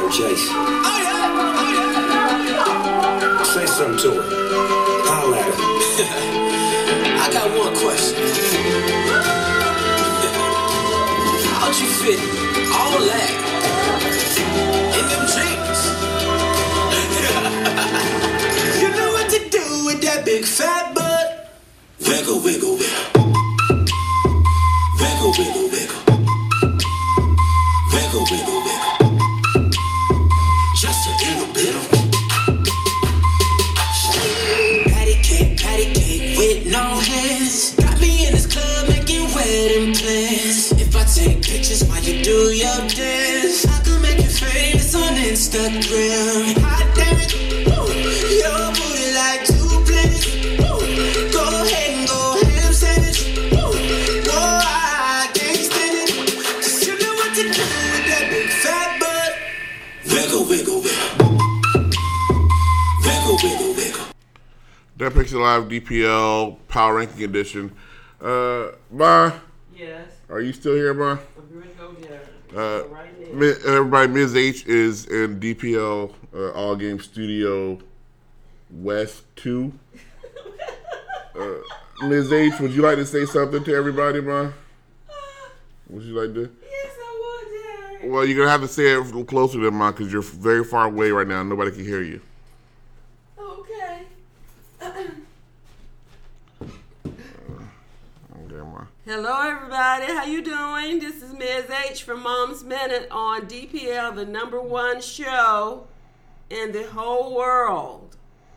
Chase. Say something to her. Holla at her. I got one question. How'd you fit all that in them jeans? You know what to do with that big fat butt. Wiggle, wiggle, wiggle. Wiggle, wiggle, wiggle. Wiggle, wiggle, wiggle. Just a little bit of patty cake with no hands. Got me in this club making wedding plans. If I take pictures while you do your dance, I could make you famous on Instagram. Hot damn it, ooh, your booty like 2 planets. Ooh, go ahead and go ham sandwich. Ooh, whoa, I can't stand it. 'Cause you know what to do with that big fat butt. Wiggle, wiggle, wiggle. Wiggle, wiggle, wiggle. That Picture Live DPL Power Ranking Edition. Ma, Yes. are you still here, Ma? I'm going to go there. Right now. Everybody, Ms. H is in DPL All Game Studio West 2. Ms. H, would you like to say something to everybody, Ma? Would you like to? Yes, I would, Derek. Well, you're going to have to say it closer than Ma because you're very far away right now and nobody can hear you. Okay. Okay, Ma. Hello, everybody. How you doing? This is Ms. H from Mom's Minute on DPL, the #1 show in the whole world.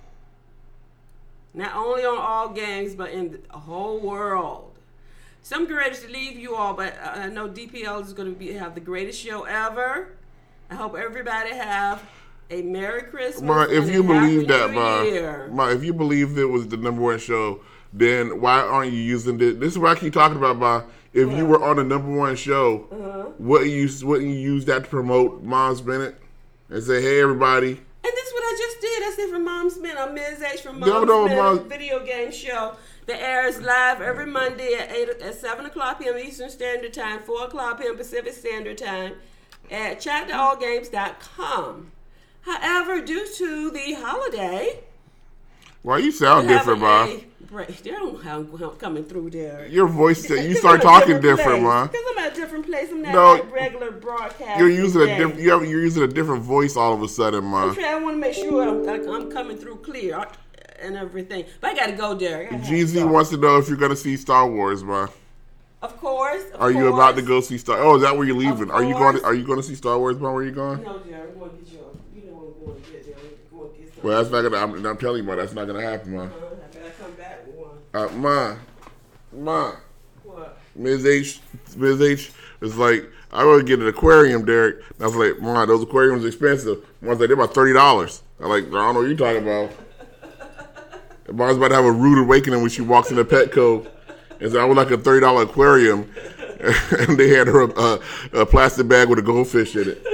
Not only on all games, but in the whole world. So I'm ready to leave you all, but I know DPL is going to have the greatest show ever. I hope everybody have a Merry Christmas. Ma, if and you a believe Happy that, New Year. Ma, if you believe it was the #1 show, then why aren't you using this? This is what I keep talking about, Ma. If you were on the #1 show, wouldn't you use that to promote Mom's Minute and say, "Hey, everybody"? And this is what I just did. I said from Mom's Minute. I'm Ms. H from No, Mom's no, Minute Mom. video game show that airs live every Monday at 7 o'clock p.m. Eastern Standard Time, 4 o'clock p.m. Pacific Standard Time at chatterallgames.com. However, due to the holiday, Why you sound different, Ma? They don't know how I'm coming through there. Your voice, you start talking different, Ma. Because I'm at a different place. I'm not No, like regular broadcast. You're using you're using a different voice all of a sudden, Ma. I want to make sure I'm coming through clear and everything. But I got to go there. GZ wants to know if you're going to see Star Wars, Ma. Of course. Are you about to go see Star? Oh, is that where you're leaving? Are you going? course. Are you going to see Star Wars, Ma? Where are you going? No, dear. I'm going to get you. You know I'm going to get there. I'm going to get some. Well, that's not gonna. I'm telling you, Ma. That's not gonna happen, Ma. I gotta come back with one. Ma. What? Ms. H is like, I want to get an aquarium, Derek. And I was like, Ma, those aquariums are expensive. Mom's like, they're about $30. I'm like, I don't know what you're talking about. Mom's about to have a rude awakening when she walks into Petco and said, I would like a $30 aquarium. And they had her a plastic bag with a goldfish in it.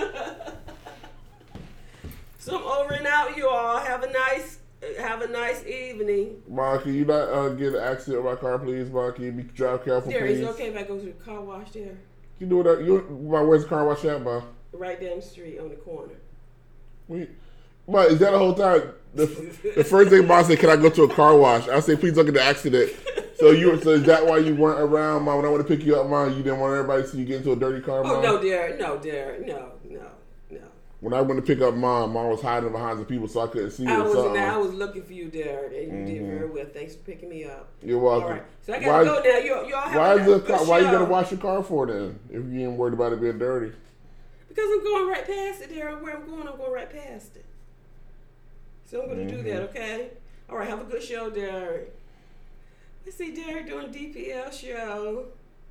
So I'm over and out, you all. Have a nice evening. Ma, can you not get an accident with my car, please? Ma, can you drive careful, There, please? is it okay if I go to the car wash there? You do that. Ma, where's the car wash at, Ma? Right down the street on the corner. Ma, is that the whole time? The first thing Ma said, can I go to a car wash? I said, please look at the accident. So is that why you weren't around, Ma? When I went to pick you up, Ma, you didn't want everybody to see you get into a dirty car, Ma? Oh, no, dear. No. When I went to pick up Mom was hiding behind the people so I couldn't see her. I was looking for you, Derek, and you did very well. Thanks for picking me up. You're welcome. All right, so I gotta go now. You all have Why you gonna wash your car for then? If you ain't worried about it being dirty? Because I'm going right past it, Derek. Where I'm going right past it. So I'm gonna do that, okay? All right, have a good show, Derek. Let's see Derek doing a DPL show.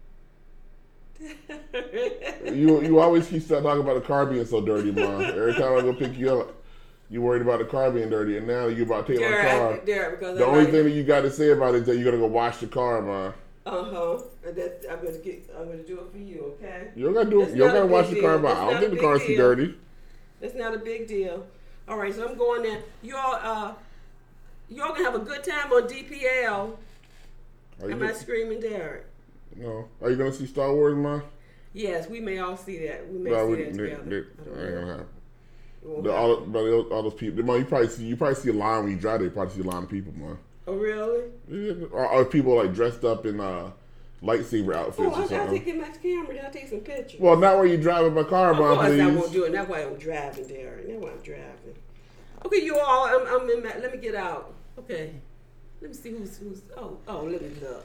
You always keep talking about the car being so dirty, Mom. Every time I go pick you up, you worried about the car being dirty, and now you about to take my car. Because the only thing that you got to say about it is that you're gonna go wash the car, Mom. And I'm gonna do it for you, okay? You don't gotta do it. You don't gotta wash the car, Mom. I don't think the car's too dirty. That's not a big deal. All right, so I'm going there. Y'all gonna have a good time on DPL. Am I screaming, Derek? No. Are you gonna see Star Wars, Ma? Yes, we may all see that. We may No, see that together. that ain't gonna happen. Well, All those people, man, you probably see a line when you drive. You probably see a line of people, man. oh, really? Yeah, or people like dressed up in lightsaber outfits Oh, or I'll something. take my camera. I'll take some pictures. Well, not where you driving my car, Of man. course Please. I won't do it. That's why I'm driving, Derek. That's why I'm driving. Okay, you all. I'm in. Let me get out. Okay. Let me see who's. Oh, let me look.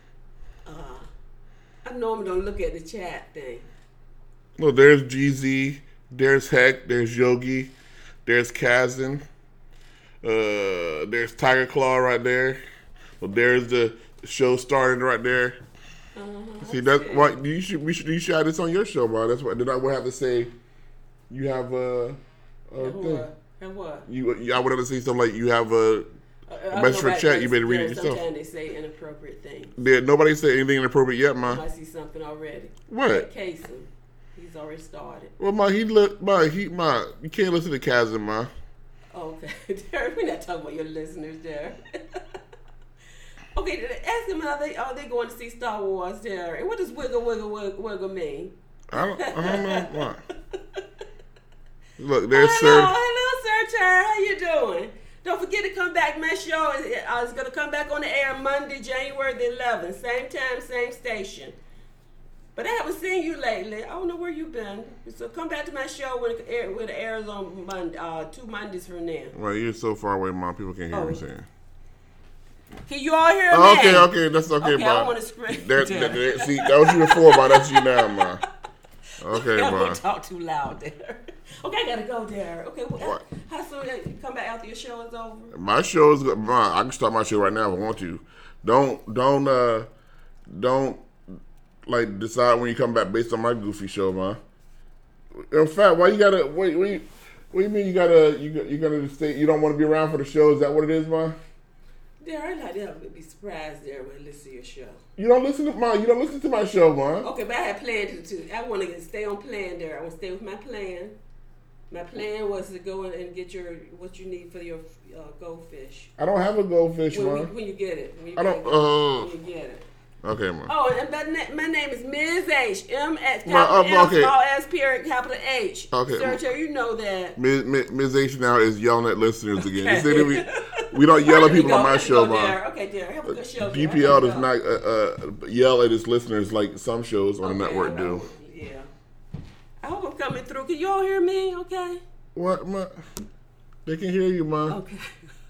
I normally don't look at the chat thing. Well, there's GZ, there's Heck, there's Yogi, there's Kazan, there's Tiger Claw right there. Well, there's the show starting right there. See, that's why you should have this on your show, man. That's why. Then I would have to say, you have a thing. And what? I would have to say something like you have a message for chat. You better read it yourself. Sometimes they say inappropriate things. Nobody said anything inappropriate yet, man. I see something already. What? Casey. He's already started. Well, man, you can't listen to Kazan, man. Okay, Derek, we're not talking about your listeners, Derek. Okay, ask them are they going to see Star Wars, Derek? And what does wiggle mean? I don't know what. Look, there's Hello, Sir Ter. How you doing? Don't forget to come back. My show is going to come back on the air Monday, January the 11th. Same time, same station. But I haven't seen you lately. I don't know where you've been. So come back to my show when it airs on Monday, 2 Mondays from now. Well, you're so far away, Mom. People can't hear what I'm saying. Can you all hear me? Okay, that's okay, Okay, Ma. I want to scream. See, that was you before, Ma. That's you now, Ma. Okay, I Ma. don't talk too loud there. Okay, I gotta go there. Okay, well, how soon you come back after your show is over? My show is good, Ma. I can start my show right now if I want to. Don't like decide when you come back based on my goofy show, Ma. In fact, why you gotta wait? What do you mean you gotta stay? You don't want to be around for the show? Is that what it is, Ma? There, I like to be surprised there when I listen to your show. You don't listen to my show, Ma. Okay, but I had planned to. I want to stay on plan there. I want to stay with my plan. My plan was to go in and get what you need for your goldfish. I don't have a goldfish, Ma. When you get it. When you get it. Okay, Ma. Oh, and my name is Ms. H. M as Ma, capital okay. M, small s, period, capital H. Okay. Sir, you know that. Ms. H now is yelling at listeners again. You see that we don't yell at people on my show, Ma. Okay, dear. Have a good show. DPL does not yell at its listeners like some shows on the network do. Yeah. I hope I'm coming through. Can you all hear me? Okay. What, Ma? They can hear you, Ma. Okay.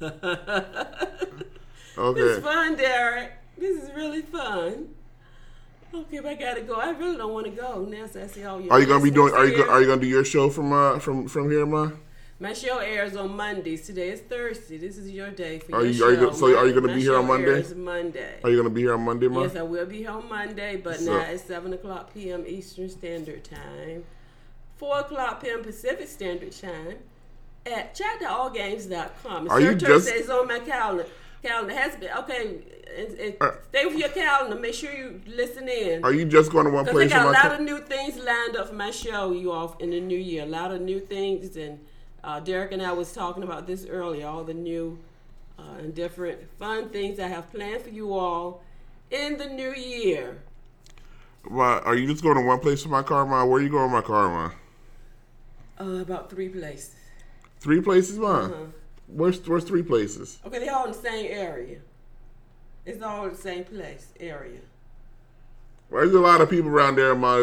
Okay. This is fun, Derek. This is really fun. Okay, but I gotta go. I really don't want to go now. So I see all your. Are you gonna be doing? Are you gonna do your show from here, Ma? My show airs on Mondays. Today is Thursday. This is your day for Are your you show. are you gonna be here on Monday? Airs Monday. Are you gonna be here on Monday, Ma? Yes, I will be here on Monday, but now it's 7:00 p.m. Eastern Standard Time, 4:00 p.m. Pacific Standard Time at chat.allgames.com. Are you just? It's on my calendar. Calendar has been okay. Stay with your calendar. Make sure you listen in. Are you just going to one place? Because I got a lot of new things lined up for my show. You off in the new year. A lot of new things, and Derek and I was talking about this earlier. All the new and different fun things I have planned for you all in the new year. Well, are you just going to one place for my car, Ma? Where are you going with my car, Ma? About 3 places. 3 places, Ma? Where's 3 places? Okay, they're all in the same area. It's all in the same place, area. Well, there's a lot of people around there, Ma.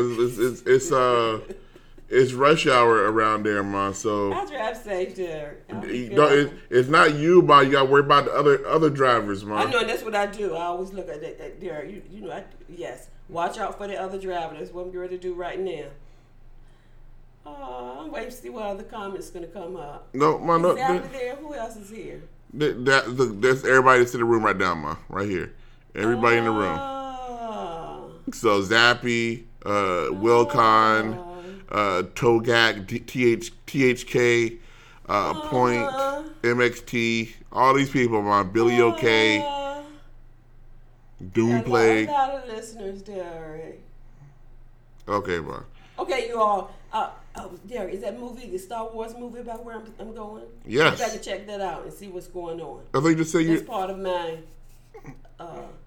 It's rush hour around there, Ma. So I'll drive safe there. it's not you, Ma. You got to worry about the other drivers, Ma. I know, and that's what I do. I always look at that there. You know, yes. Watch out for the other driver. That's what I'm getting ready to do right now. I'm waiting to see what other comments going to come up. No, Ma. No. There. Who else is here? That's everybody that's in the room right now, Ma. Right here. Everybody in the room. So Zappy, Wilcon, Togak, THK, Point, MXT, all these people, Ma. Billy OK, Doomplay. A lot of listeners there. Okay, Ma. Okay, you all. Derek, is that movie, the Star Wars movie about where I'm going? Yes. I got to check that out and see what's going on. I think you just say That's part of my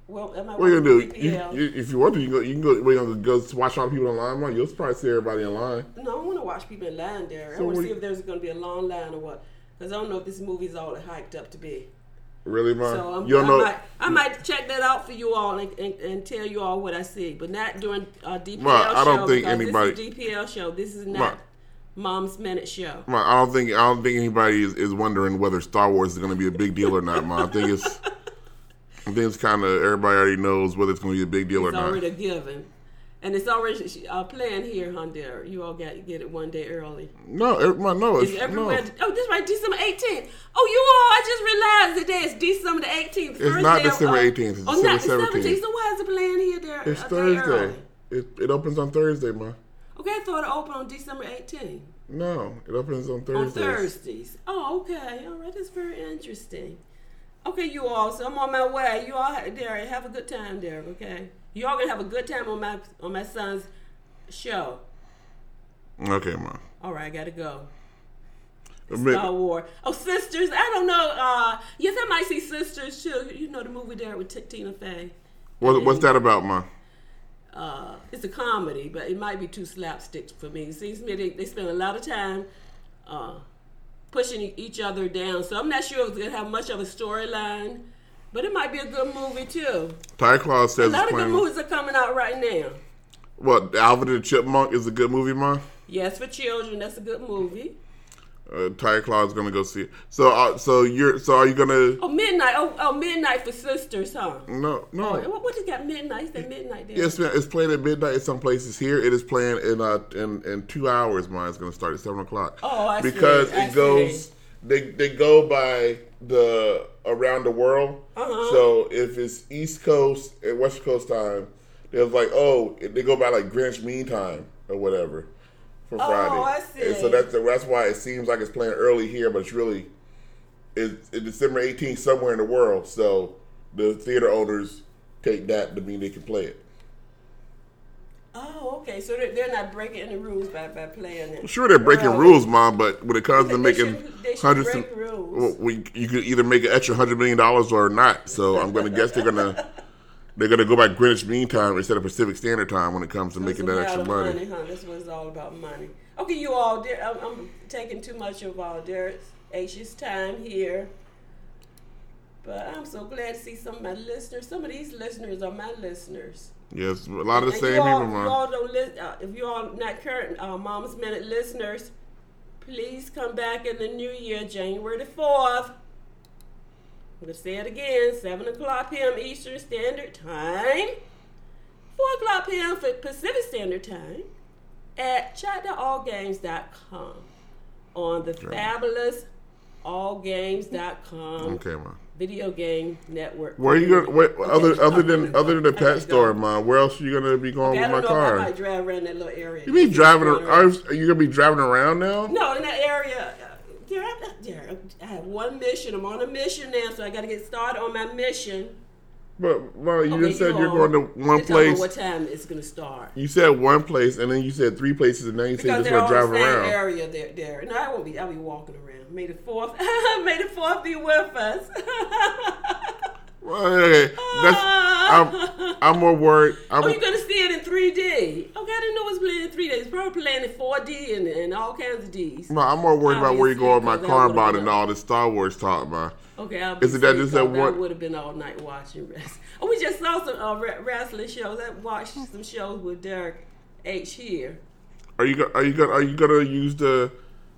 Well, am I What you gonna do? DPL? If you want to, you can go. We're gonna go watch all the people online. Man. You'll probably see everybody in line. No, I want to watch people in line there. So I want to what see you- if there's going to be a long line or what. Because I don't know if this movie is all it hyped up to be. Really, man? So You don't know. I might check that out for you all and tell you all what I see, but not during DPL Well, show. I don't think because anybody- This is a DPL show. This is not Well, Mom's Minute show. Man, I don't think anybody is wondering whether Star Wars is going to be a big deal or not, man. I think it's kind of everybody already knows whether it's going to be a big deal or It's not. already a given, and it's already playing here, Honduras. You all got to get it one day early. No, no, It's it's everywhere. no. Oh, this right, December 18th. Oh, you all! I just realized today is December the 18th. It's not December 18th. It's not December 17th. So why is it playing here there? It's a day Thursday. early? It opens on Thursday, man. Okay, I thought it opened on December 18th. No, it opens on On Thursdays. Thursdays. Oh, okay. All right, that's very interesting. Okay, you all. So I'm on my way. You all, Derek, have a good time, Derek. Okay, you all gonna have a good time on my son's show. Okay, man. All right, I gotta go. Admit- Star Wars. Oh, Sisters. I don't know. Yes, I might see Sisters too. You know the movie there with Tina Fey. What's that about, man? It's a comedy, but it might be too slapstick for me. It seems to me they spend a lot of time pushing each other down. So I'm not sure if it's going to have much of a storyline, but it might be a good movie too. Ty Claus A says lot it's of good playing. movies are coming out right now. What, Alvin and the Chipmunk is a good movie, man? Yes, for children, that's a good movie. Ty Claus is gonna go see it. So are you gonna? Oh, Midnight. Oh, Midnight for Sisters, huh? No. Oh, what you got? Midnight? Is that Midnight there? Yes, man, it's playing at midnight in some places. Here, it is playing in 2 hours. Mine is going to start at 7:00. Oh, I see. Because I it goes. see. They go by the around the world. Uh-huh. So if it's East Coast and West Coast time, they're like, they go by like Greenwich Mean Time or whatever for Friday. Oh, I see. And so that's why it seems like it's playing early here, but it's December 18th somewhere in the world. So the theater owners take that to mean they can play it. Oh, okay. So they're not breaking any rules by playing it. Sure, they're breaking early. rules, Mom, but when it comes to They making should hundreds break of rules. you could either make an extra $100 million or not. So I'm going to guess they're gonna go by Greenwich Mean Time instead of Pacific Standard Time when it comes to making It's that a extra lot of money. huh? That's what it's all about, money. Okay, you all, I'm taking too much of Derek H's time here. But I'm so glad to see some of my listeners. Some of these listeners are my listeners. Yes, a lot of the And same you all, people, you Mom. all don't if you all not current Mama's Minute listeners, please come back in the new year, January the 4th. I'm going to say it again, 7:00 p.m. Eastern Standard Time, 4:00 p.m. for Pacific Standard Time at chatallgames.com on the fabulous allgames.com Okay, Mom. video game network. Where are you going? Other than the I pet gotta store, go. Mom? Where else are you going to be going I with my don't know if I car? might drive around that little area. You be driving? Are you going to be driving around now? No, in that area. I have one mission. I'm on a mission now, so I got to get started on my mission. But Mom, you Okay, just said you're all- going to one Let's talk about place. what time it's going to start. You said one place, and then you said 3 places, and then you said you're Because just they're going to all drive the same around. area there. No, I won't be. I'll be walking around. May the 4th. May the 4th be with us. Well, okay, I'm more worried. Oh, you're going to see it in 3D. Okay, I didn't know it was playing in 3D. It's probably playing in 4D and all kinds of Ds. I'm more worried about where you go with my Obviously, car 'cause that about would've and been all this Star Wars talk, man. Okay, I'll Isn't that just that I one- would have been all night watching wrestling. Oh, we just saw some wrestling shows. I watched some shows with Derek H here. Are you gonna use the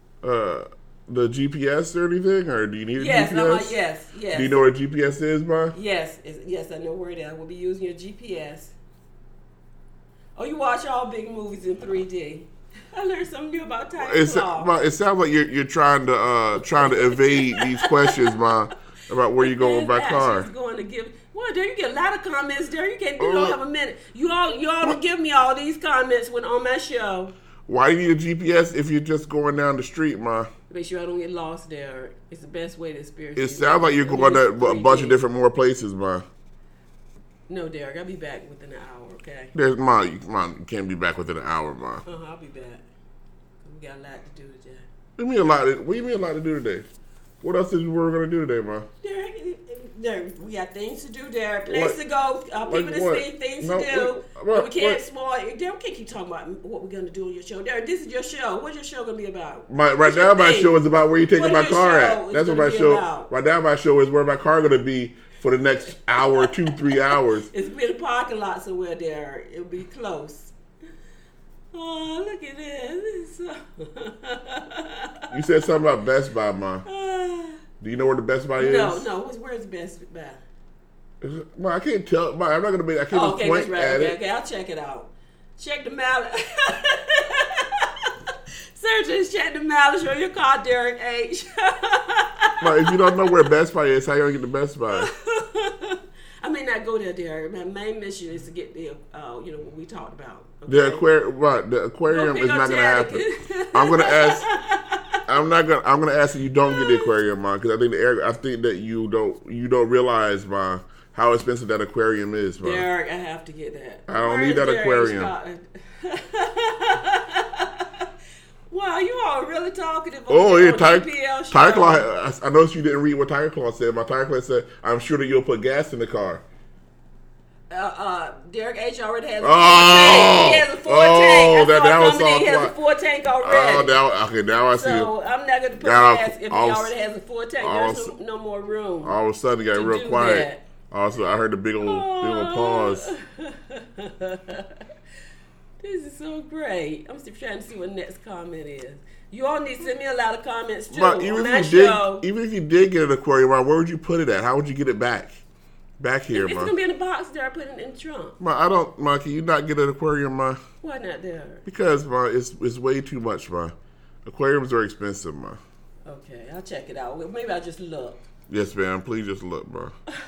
GPS or anything, or do you need a Yes, GPS? yes. Do you know where GPS is, man? Yes, I know where it is. I will be using your GPS. Oh, you watch all big movies in 3D. I learned something new about Tiger Claw. Man, it sounds like you're trying to evade these questions, man, about where you go with my car. She's going to give. Well, there you get a lot of comments there. You can't. You Oh, don't look. have a minute. You all don't give me all these comments when on my show. Why do you need a GPS if you're just going down the street, man? Make sure I don't get lost there. It's the best way to experience. It these sounds like you're movies. going to a 3D. bunch of different more places, man. No, Derek, I'll be back within an hour. Okay. You can't be back within an hour, man. I'll be back. We got a lot to do today. What do you mean a lot to do today? What else is we were gonna do today, man? Derek, There, we got things to do there, place to go, people to what? see, things No, to do. what? We can't spoil it. They can't keep talking about what we're going to do on your show. Derek, this is your show. What's your show going to be about? Right now, my show is about where you taking my car at. That's what my show. About? Right now, my show is where my car going to be for the next hour, 2-3 hours. It's going to be in a parking lot somewhere, Derek. It'll be close. Oh, look at this. You said something about Best Buy, Ma. Do you know where the Best Buy is? No. Where's Best Buy? Ma, I can't tell. Ma, I'm not gonna be. I can't just point at it. Okay, I'll check it out. Check the mileage. Seriously, check the mileage on your car, Derek H. Ma, if you don't know where Best Buy is, how you gonna get the Best Buy? I may not go there, Derek. My main mission is to get the, what we talked about. Okay? The aquarium is not gonna happen. I'm gonna ask. I'm gonna ask that you don't get the aquarium, Ma, because I think that you don't realize, Ma, how expensive that aquarium is, Ma. Derek, I have to get that. I don't need that aquarium. Wow, you all really talkative. Oh yeah, Tiger Claw. Claw. I noticed you didn't read what Tiger Claw said. My Tiger Claw said, "I'm sure that you'll put gas in the car." Derek H already has a full tank. He has a full tank. That was all. He has a full tank already. Now I see. So I'm not going to put gas if he already has a full tank. There's no more room. All of a sudden, it got real quiet. Also, I heard the big old pause. This is so great. I'm still trying to see what the next comment is. You all need to send me a lot of comments too. But even if you did get an aquarium, where would you put it at? How would you get it back? Back here, it's Ma. It's gonna be in a box there. I put it in the trunk. Ma, can you not get an aquarium, Ma? Why not there? Because, Ma, it's way too much, Ma. Aquariums are expensive, Ma. Okay, I'll check it out. Maybe I'll just look. Yes, ma'am. Please just look, Ma.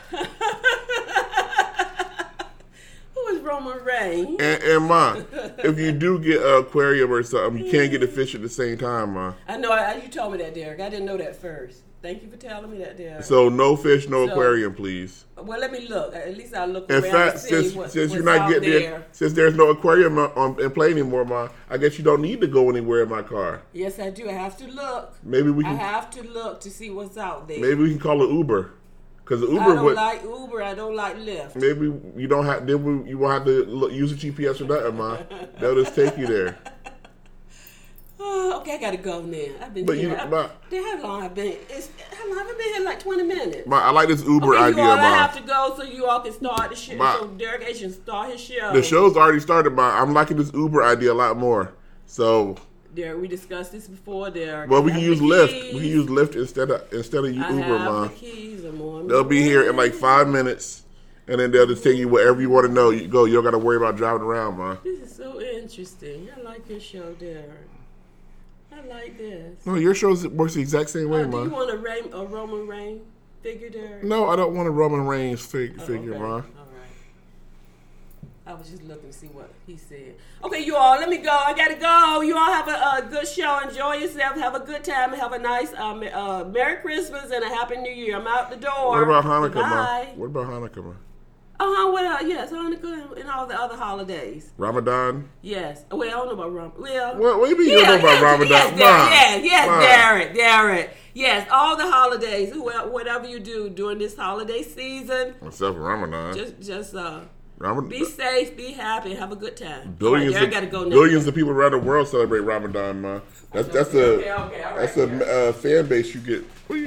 Who is Roman Reigns? And Ma, if you do get an aquarium or something, you can't get the fish at the same time, Ma. I know. You told me that, Derek. I didn't know that first. Thank you for telling me that, Derek. So no fish, no aquarium, please. Well, let me look. At least I'll look in around fact, and see since you're not getting there, since there's no aquarium in play anymore, Ma, I guess you don't need to go anywhere in my car. Yes, I do. I have to look. Maybe we can. I have to look to see what's out there. Maybe we can call it Uber, because Uber. I don't like Uber. I don't like Lyft. Maybe you don't have. Then you won't have to use a GPS or nothing, Ma. They'll just take you there. Oh, okay, I gotta go now. I've been here. How long I've been? How long have I been here? Like 20 minutes. I like this Uber idea, you all, Ma. I have to go so you all can start the show. So Derek H can start his show. The show's already started, Ma. I'm liking this Uber idea a lot more. So. Derek, we discussed this before, Derek. Well, we can use Lyft. We can use Lyft instead of Uber, Ma. They'll be here in like 5 minutes, and then they'll just take you wherever you want to know. You go. You don't got to worry about driving around, Ma. This is so interesting. I like your show, Derek. I like this. No, your show works the exact same way, Ma. Do you want a Roman Reigns figure, Derek? No, I don't want a Roman Reigns figure, Ma. All right. I was just looking to see what he said. Okay, you all, let me go. I gotta go. You all have a good show. Enjoy yourself. Have a good time. Have a nice Merry Christmas and a Happy New Year. I'm out the door. What about Hanukkah, Bye. Ma? What about Hanukkah, Ma? Yes, Hanukkah and all the other holidays. Ramadan? Yes. Well, I don't know about Ramadan. Well, what do you mean you don't know about Ramadan? Yes, Derek. Yes, all the holidays. Whatever you do during this holiday season. Except for Ramadan. Just be safe, be happy, have a good time. Billions of people around the world celebrate Ramadan, Ma. That's a fan base you get.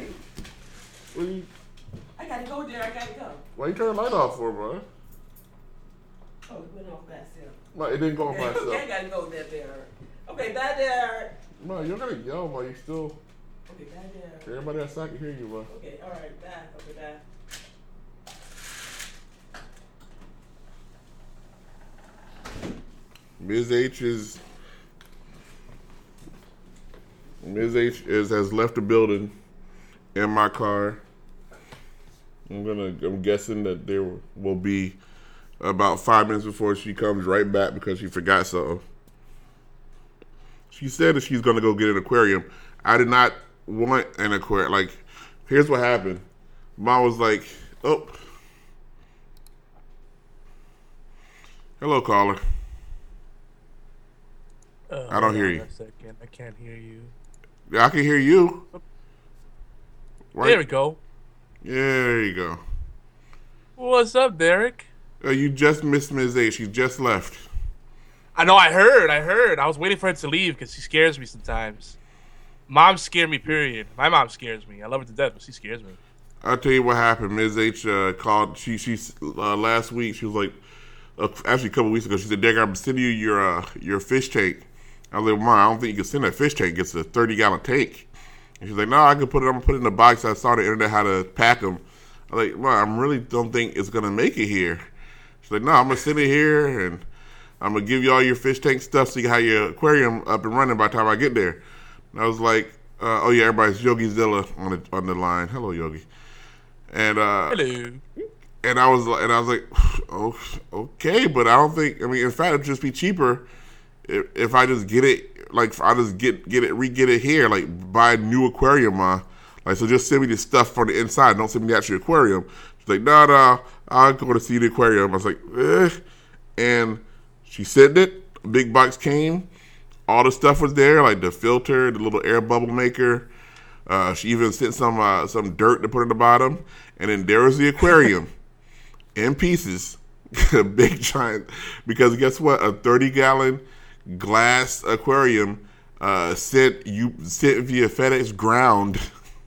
I gotta go, Derek. I gotta go. Why you turn the light off for, Ma? Oh, it went off by itself. No, it didn't go off by itself. Okay, I gotta go there, Derek. Okay, bye, Derek. Ma, you're gonna yell, Ma. You still. Okay, bye, Derek. Everybody outside can hear you, Ma. Okay, all right, bye. Okay, bye. Ms. H has left the building in my car. I'm guessing that there will be about 5 minutes before she comes right back because she forgot something. She said that she's gonna go get an aquarium. I did not want an aquarium. Like, here's what happened. Mom was like, "Oh, hello, caller." I don't hear you. I can't hear you. Yeah, I can hear you. There we go. Yeah, there you go. What's up, Derek? You just missed Ms. A. She just left. I know. I heard. I was waiting for her to leave because she scares me sometimes. Moms scare me. Period. My mom scares me. I love her to death, but she scares me. I'll tell you what happened. Ms. H called. She's last week. She was like, actually a couple weeks ago. She said, "Derek, I'm sending you your fish tank." I was like, "Mom, I don't think you can send that fish tank. It's a 30-gallon tank." And she's like, "No, I can put it. I'm gonna put it in the box. I saw on the internet how to pack them." I'm like, "Mom, I really don't think it's gonna make it here." She's like, "No, I'm gonna send it here, and I'm gonna give you all your fish tank stuff so you can have your aquarium up and running by the time I get there." And I was like, "Oh yeah, everybody's Yogi Zilla on the line. Hello, Yogi." And Hello. and I was like, "Oh, okay," but I don't think. I mean, in fact, it'd just be cheaper if I just get it. Like, if I just get it here. Like, buy a new aquarium, Like, so just send me the stuff from the inside. Don't send me the actual aquarium. She's like, no, I'll go to see the aquarium. I was like, and she sent it. A big box came. All the stuff was there, like the filter, the little air bubble maker. She even sent some dirt to put in the bottom. And then there was the aquarium in pieces. A big giant. Because guess what? A 30-gallon glass aquarium sent via FedEx ground.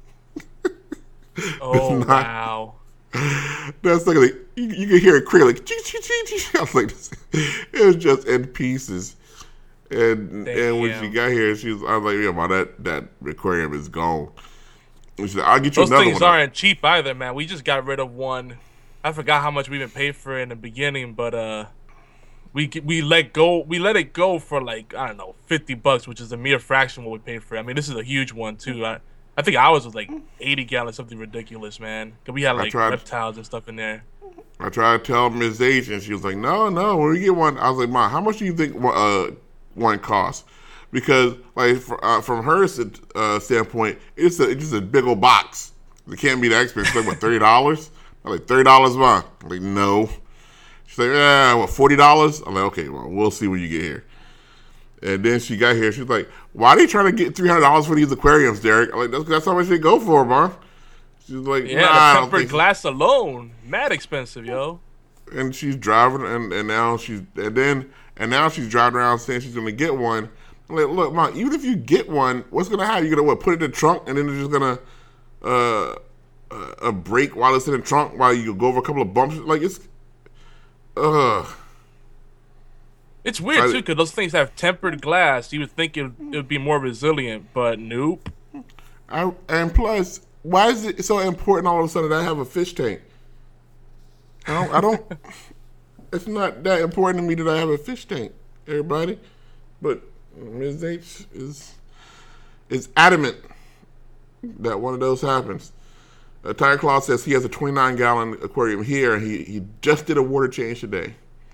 Oh, wow. That's like you can hear it clear, like I was like, it was just in pieces. And when she got here, I was like, yeah, man, that aquarium is gone. And she said, I'll get you Those another one. things aren't cheap either, man. We just got rid of one. I forgot how much we even paid for it in the beginning, but we let it go for like, I don't know, $50, which is a mere fraction of what we paid for it. I mean, this is a huge one too. I think ours was like 80 gallons, something ridiculous, man. Cause we had like reptiles and stuff in there. I tried to tell Ms. H, and she was like, no, when we get one, I was like, Mom, how much do you think one costs? Because like from her standpoint, it's just a big old box. It can't be that expensive. It's like, what, $30? I'm like, $30, Mom? I'm like, no. She's like, what, $40? I'm like, okay, well, we'll see when you get here. And then she got here. She was like, why are they trying to get $300 for these aquariums, Derek? I'm like, that's how much they go for, Mom. She's like, yeah, the tempered glass alone, mad expensive, yo. And she's driving, and now she's driving around saying she's gonna get one. I'm like, look, Mom, even if you get one, what's gonna happen? You're gonna put it in the trunk, and then it's just gonna break while it's in the trunk, while you go over a couple of bumps. Like it's weird too, because those things have tempered glass. You would think it would be more resilient, but nope. And plus, why is it so important all of a sudden that I have a fish tank? I don't. It's not that important to me that I have a fish tank, everybody. But Ms. H is adamant that one of those happens. Tiger Claw says he has a 29-gallon aquarium here, and he just did a water change today.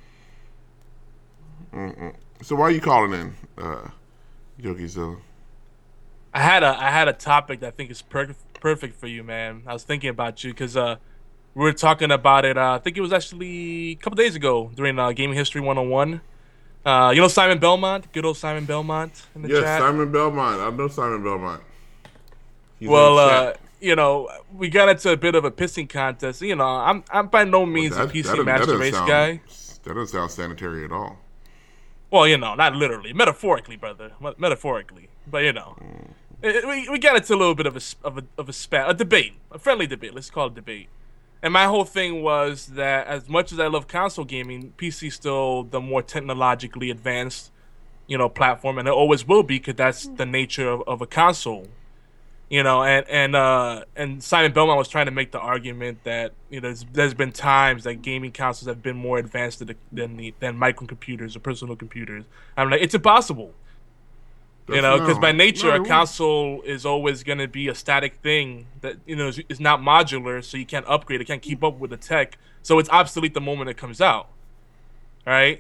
So why are you calling in, Yogi Zilla? I had a topic that I think is perfect for you, man. I was thinking about you because we were talking about it. I think it was actually a couple days ago during Gaming History 101. You know Simon Belmont, good old Simon Belmont in the chat. Yes, Simon Belmont. I know Simon Belmont. He's you know, we got into a bit of a pissing contest. You know, I'm by no means a PC master race guy. That doesn't sound sanitary at all. Well, you know, not literally, metaphorically, brother, metaphorically. But you know, we got into a little bit of a debate, a friendly debate. Let's call it a debate. And my whole thing was that as much as I love console gaming, PC is still the more technologically advanced, you know, platform, and it always will be because that's the nature of a console. You know, and Simon Belmont was trying to make the argument that, you know, there's been times that gaming consoles have been more advanced than microcomputers or personal computers. I'm like, it's impossible. You know, because by nature, a console is always going to be a static thing that, you know, is not modular, so you can't upgrade it, can't keep up with the tech. So it's obsolete the moment it comes out. Right?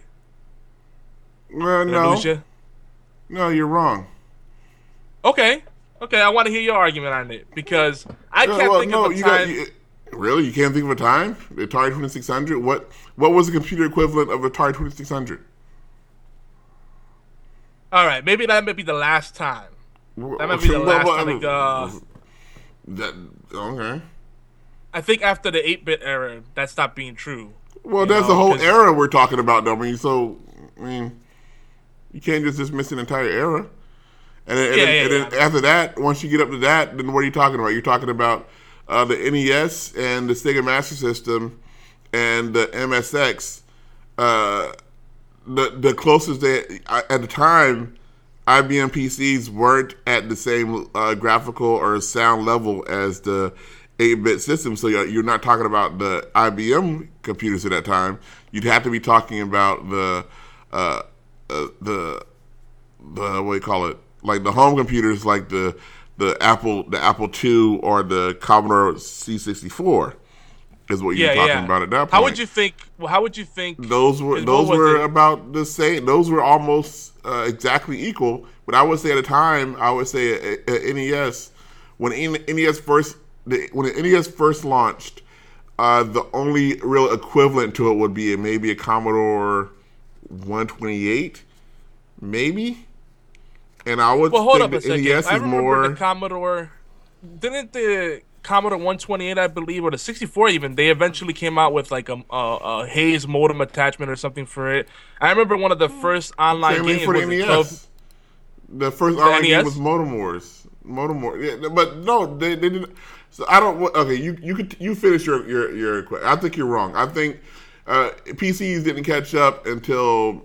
No, you're wrong. Okay, I want to hear your argument on it because I can't think of a time. Really? You can't think of a time? The Atari 2600? What was the computer equivalent of Atari 2600? All right, maybe that might be the last time. That might be the last time. Okay. I think after the 8-bit era, that stopped being true. Well, that's the whole era we're talking about, though. I mean, you can't just dismiss an entire era. And then after that, once you get up to that, then what are you talking about? You're talking about the NES and the Sega Master System and the MSX. The closest at the time, IBM PCs weren't at the same graphical or sound level as the 8-bit system. So you're not talking about the IBM computers at that time. You'd have to be talking about the what do you call it? Like the home computers, like the Apple II or the Commodore C64 is what you're talking about at that point. How would you think those were about the same? Those were almost exactly equal. But I would say at the time, I would say a NES when NES first launched, the only real equivalent to it would be maybe a Commodore 128, maybe. And I would think the NES is more. The Commodore, didn't the Commodore 128, I believe, or the 64 even, they eventually came out with like a Hayes modem attachment or something for it. I remember one of the first online games for the NES. The first online game was Modem Wars. Yeah, but no, they didn't. So I don't. Okay, you finish your question. I think you're wrong. I think PCs didn't catch up until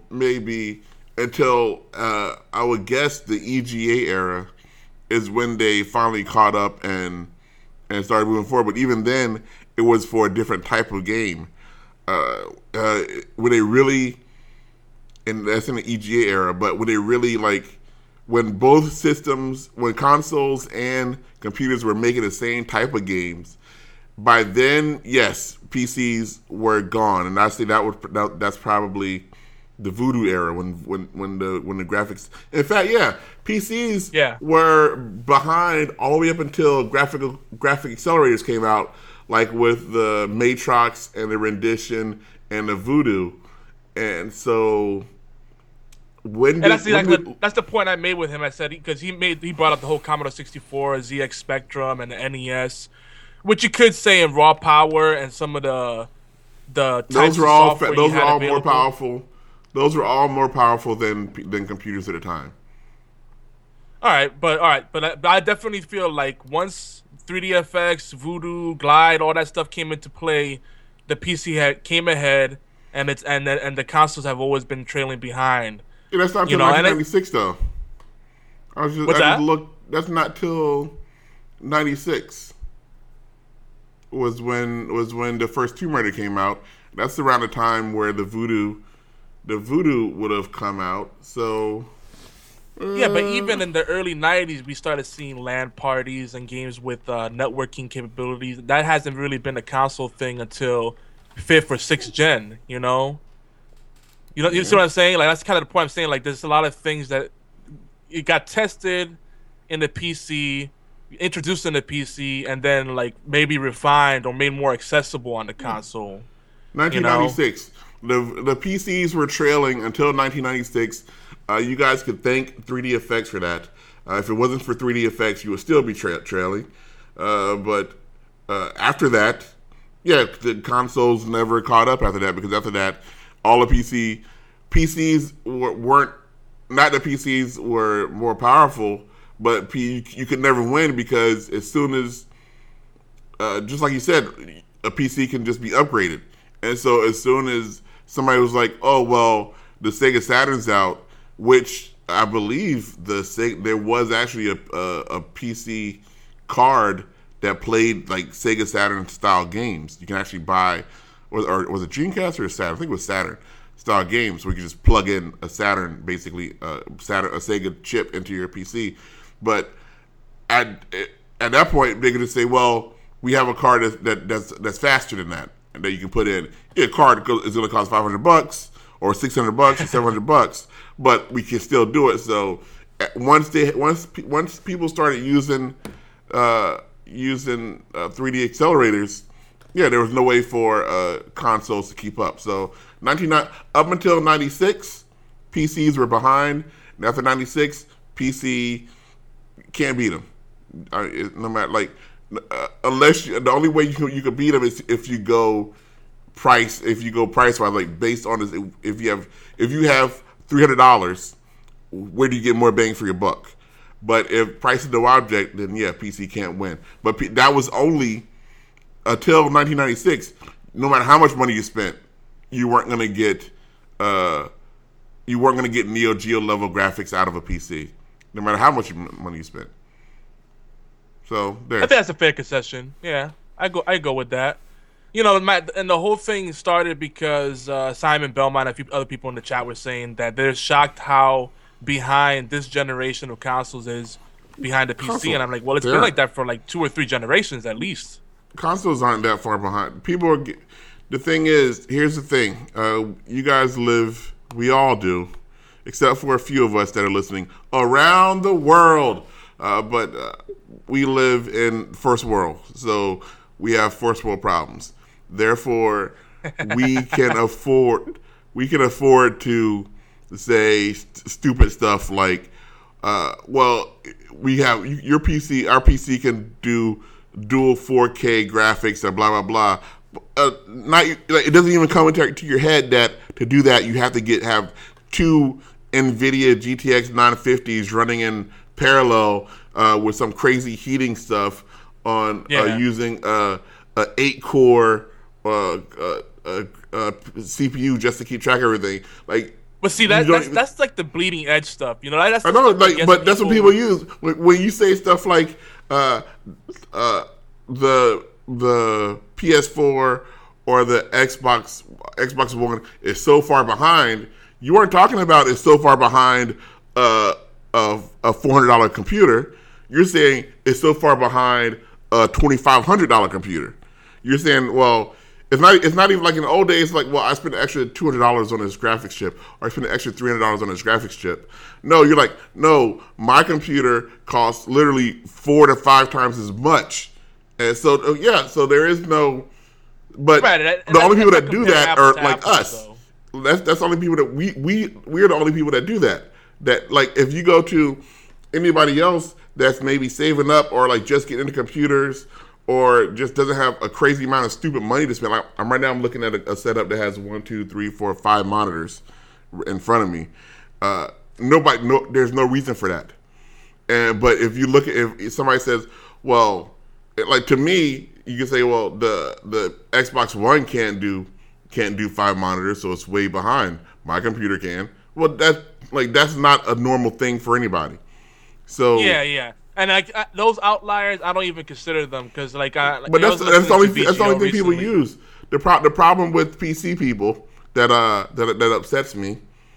I would guess the EGA era is when they finally caught up and started moving forward. But even then, it was for a different type of game. When they really, and that's in the EGA era, but when they really when both systems, when consoles and computers were making the same type of games, by then, yes, PCs were gone, and I say that's probably the Voodoo era when the graphics. In fact, PCs were behind all the way up until graphic accelerators came out, like with the Matrox and the Rendition and the Voodoo, and so. That's the point I made with him. I said because he brought up the whole Commodore 64, ZX Spectrum, and the NES, which you could say in raw power and some of the types of software those were all more powerful. Those were all more powerful than computers at the time. All right, but I definitely feel like once 3DFX, Voodoo, Glide, all that stuff came into play, the PC came ahead, and the consoles have always been trailing behind. Yeah, that's not until 1996 though. That's not till 96. Was when the first Tomb Raider came out. That's around the time where the Voodoo would have come out. So yeah, but even in the early 90s, we started seeing LAN parties and games with networking capabilities. That hasn't really been a console thing until 5th or 6th gen. You see what I'm saying? Like that's kind of the point I'm saying. Like there's a lot of things that it got tested in the PC, introduced in the PC, and then like maybe refined or made more accessible on the console. 1996. The PCs were trailing until 1996. You guys could thank 3DFX for that. If it wasn't for 3DFX, you would still be trailing. But after that, the consoles never caught up after that, because after that, all the PCs weren't, not that PCs were more powerful, but you could never win, because as soon as, just like you said, a PC can just be upgraded. And so as soon as somebody was like, oh, well, the Sega Saturn's out, which I believe there was actually a PC card that played like Sega Saturn style games. You can actually buy, or was it Dreamcast or Saturn? I think it was Saturn style games where you can just plug in a Saturn, basically a Sega chip into your PC. But at that point, they could just say, well, we have a card that's faster than that, and that you can put in. A card is going to cost $500 or $600 or $700, but we can still do it. So once people started using 3D accelerators, there was no way for consoles to keep up. So up until 96, PCs were behind. And after 96, PC can't beat them. No matter, like, unless the only way you could beat them is if you go price wise, like based on this. If you have $300, where do you get more bang for your buck? But if price is no object, then yeah, PC can't win. But that was only until 1996. No matter how much money you spent, you weren't going to get Neo Geo level graphics out of a PC. No matter how much money you spent. So there. I think that's a fair concession. Yeah, I go with that. You know, and the whole thing started because Simon Belmont and a few other people in the chat were saying that they're shocked how behind this generation of consoles is behind the PC, and I'm like, well, it's been like that for like 2 or 3 generations at least. Consoles aren't that far behind. The thing is, here's the thing: you guys live, we all do, except for a few of us that are listening around the world. But we live in first world, so we have first world problems. Therefore, we can afford to say stupid stuff like, well, we have your PC. Our PC can do dual 4K graphics and blah blah blah. It doesn't even come into your head that to do that you have to have 2 NVIDIA GTX 950s running in parallel with some crazy heating stuff on using a 8-core CPU just to keep track of everything. Like, but see that's like the bleeding edge stuff, you know. That's I know, like, but that's what people use when you say stuff like the PS4 or the Xbox One is so far behind. You weren't talking about it's so far behind a $400 computer. You're saying it's so far behind a $2,500 computer. You're saying, well, it's not even like in the old days. Like, well, I spent an extra $200 on this graphics chip, or I spent an extra $300 on this graphics chip. No, you're like, no, my computer costs literally 4 to 5 times as much. And so, so there is no. But right, the only people that do that are like us. That's the only people that we're the only people that do that. That, like, if you go to anybody else that's maybe saving up or like just getting into computers or just doesn't have a crazy amount of stupid money to spend. Like, I'm looking at a setup that has 1, 2, 3, 4, 5 monitors in front of me. There's no reason for that. But if you look at, if somebody says, well, like, to me, you can say, well, the Xbox One can't do 5 monitors, so it's way behind. My computer can. Well, that's not a normal thing for anybody. So yeah, and those outliers, I don't even consider them because but that's the only thing people use. The problem with PC people that upsets me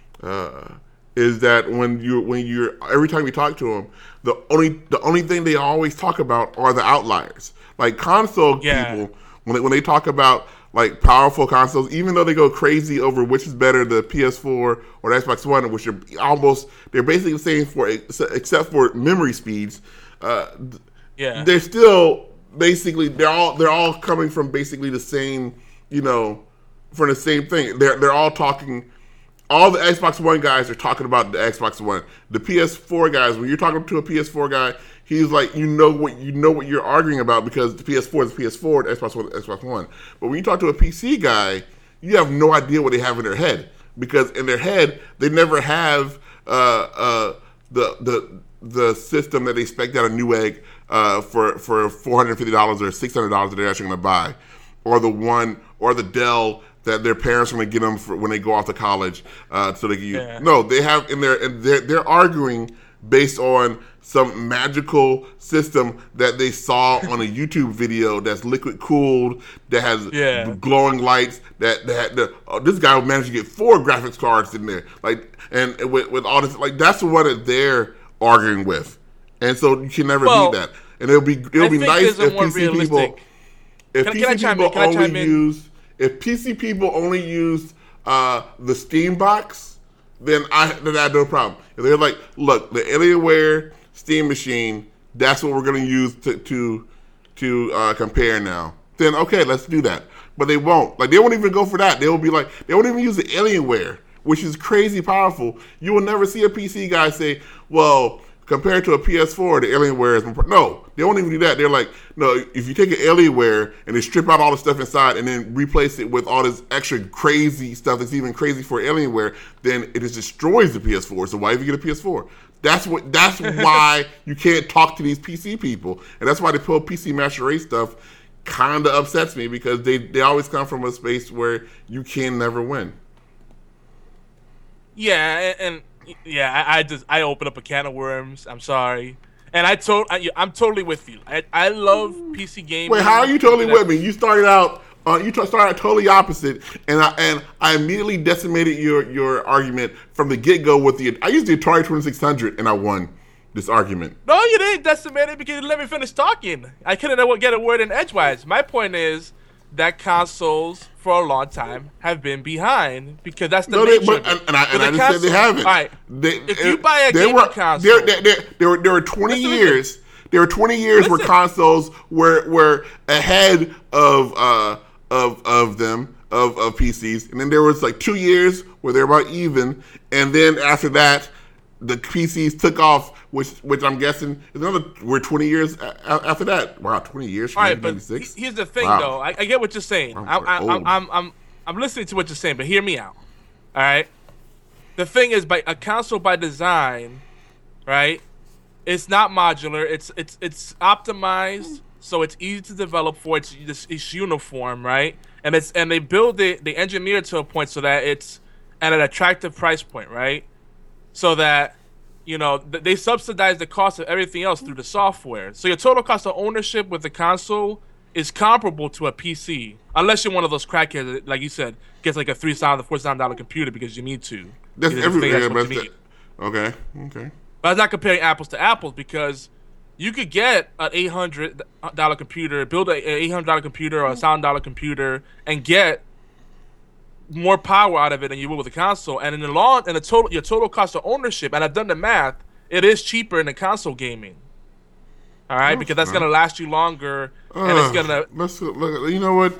is that when you're every time you talk to them, the only thing they always talk about are the outliers. Like console people, when they talk about like powerful consoles, even though they go crazy over which is better, the PS4 or the Xbox One, which they're basically saying except for memory speeds, they're still basically they're all coming from basically the same, from the same thing. They're all talking. All the Xbox One guys are talking about the Xbox One. The PS4 guys, when you're talking to a PS4 guy, he's like, you know what you're arguing about because the PS4 is the PS4, the Xbox One is the Xbox One. But when you talk to a PC guy, you have no idea what they have in their head because in their head they never have the system that they spec'd out a Newegg for $450 or $600 that they're actually going to buy, or the Dell that their parents are going to get them for when they go off to college, so they can use. Yeah. No, they have they're arguing based on some magical system that they saw on a YouTube video that's liquid cooled, that has glowing lights. This guy managed to get 4 graphics cards in there, like, and with all this, like, that's what they're arguing with, and so you can never beat that. And it'll be nice if PC people, If PC people only use the Steam box, then I have no problem. If they're like, look, the Alienware Steam machine, that's what we're going to use to compare now. Then okay, let's do that. But they won't. Like, they won't even go for that. They will be like, they won't even use the Alienware, which is crazy powerful. You will never see a PC guy say, well, compared to a PS4, the Alienware is more. No, they won't even do that. They're like, no, if you take an Alienware and they strip out all the stuff inside and then replace it with all this extra crazy stuff that's even crazy for Alienware, then it just destroys the PS4. So why even get a PS4? That's why you can't talk to these PC people, and that's why the whole PC Master Race stuff kind of upsets me, because they always come from a space where you can never win. Yeah, and I opened up a can of worms. I'm sorry, and I'm totally with you. I love PC gaming. Wait, how are you totally with me? You started out totally opposite, and I immediately decimated your argument from the get go with I used the Atari 2600 and I won this argument. No, you didn't decimate it because you didn't let me finish talking. I couldn't get a word in edgewise. My point is that consoles for a long time have been behind because that's the nature of it. And I just said they haven't. All right. If you buy a gaming console, there were 20 years. There were 20 years where consoles were ahead of PCs, and then there was like 2 years where they're about even, and then after that, the PCs took off, which I'm guessing is we're 20 years after that. Wow, 20 years from 1996. But here's the thing, though. I get what you're saying. I'm listening to what you're saying, but hear me out. All right. The thing is, by a console by design, right? It's not modular. It's optimized, so it's easy to develop for. It's uniform, right? And they build it, they engineer it to a point so that it's at an attractive price point, right? So that, they subsidize the cost of everything else through the software. So your total cost of ownership with the console is comparable to a PC, unless you're one of those crackheads that, like you said, gets like a $3,000, $4,000 computer because you need to. That's everything. Okay. But I'm not comparing apples to apples, because you could get an $800 computer, build an $800 computer or a $1,000 computer, and get more power out of it than you will with a console. And your total cost of ownership, and I've done the math, it is cheaper in the console gaming. All right, because that's gonna last you longer, and it's gonna. Let's look. You know what?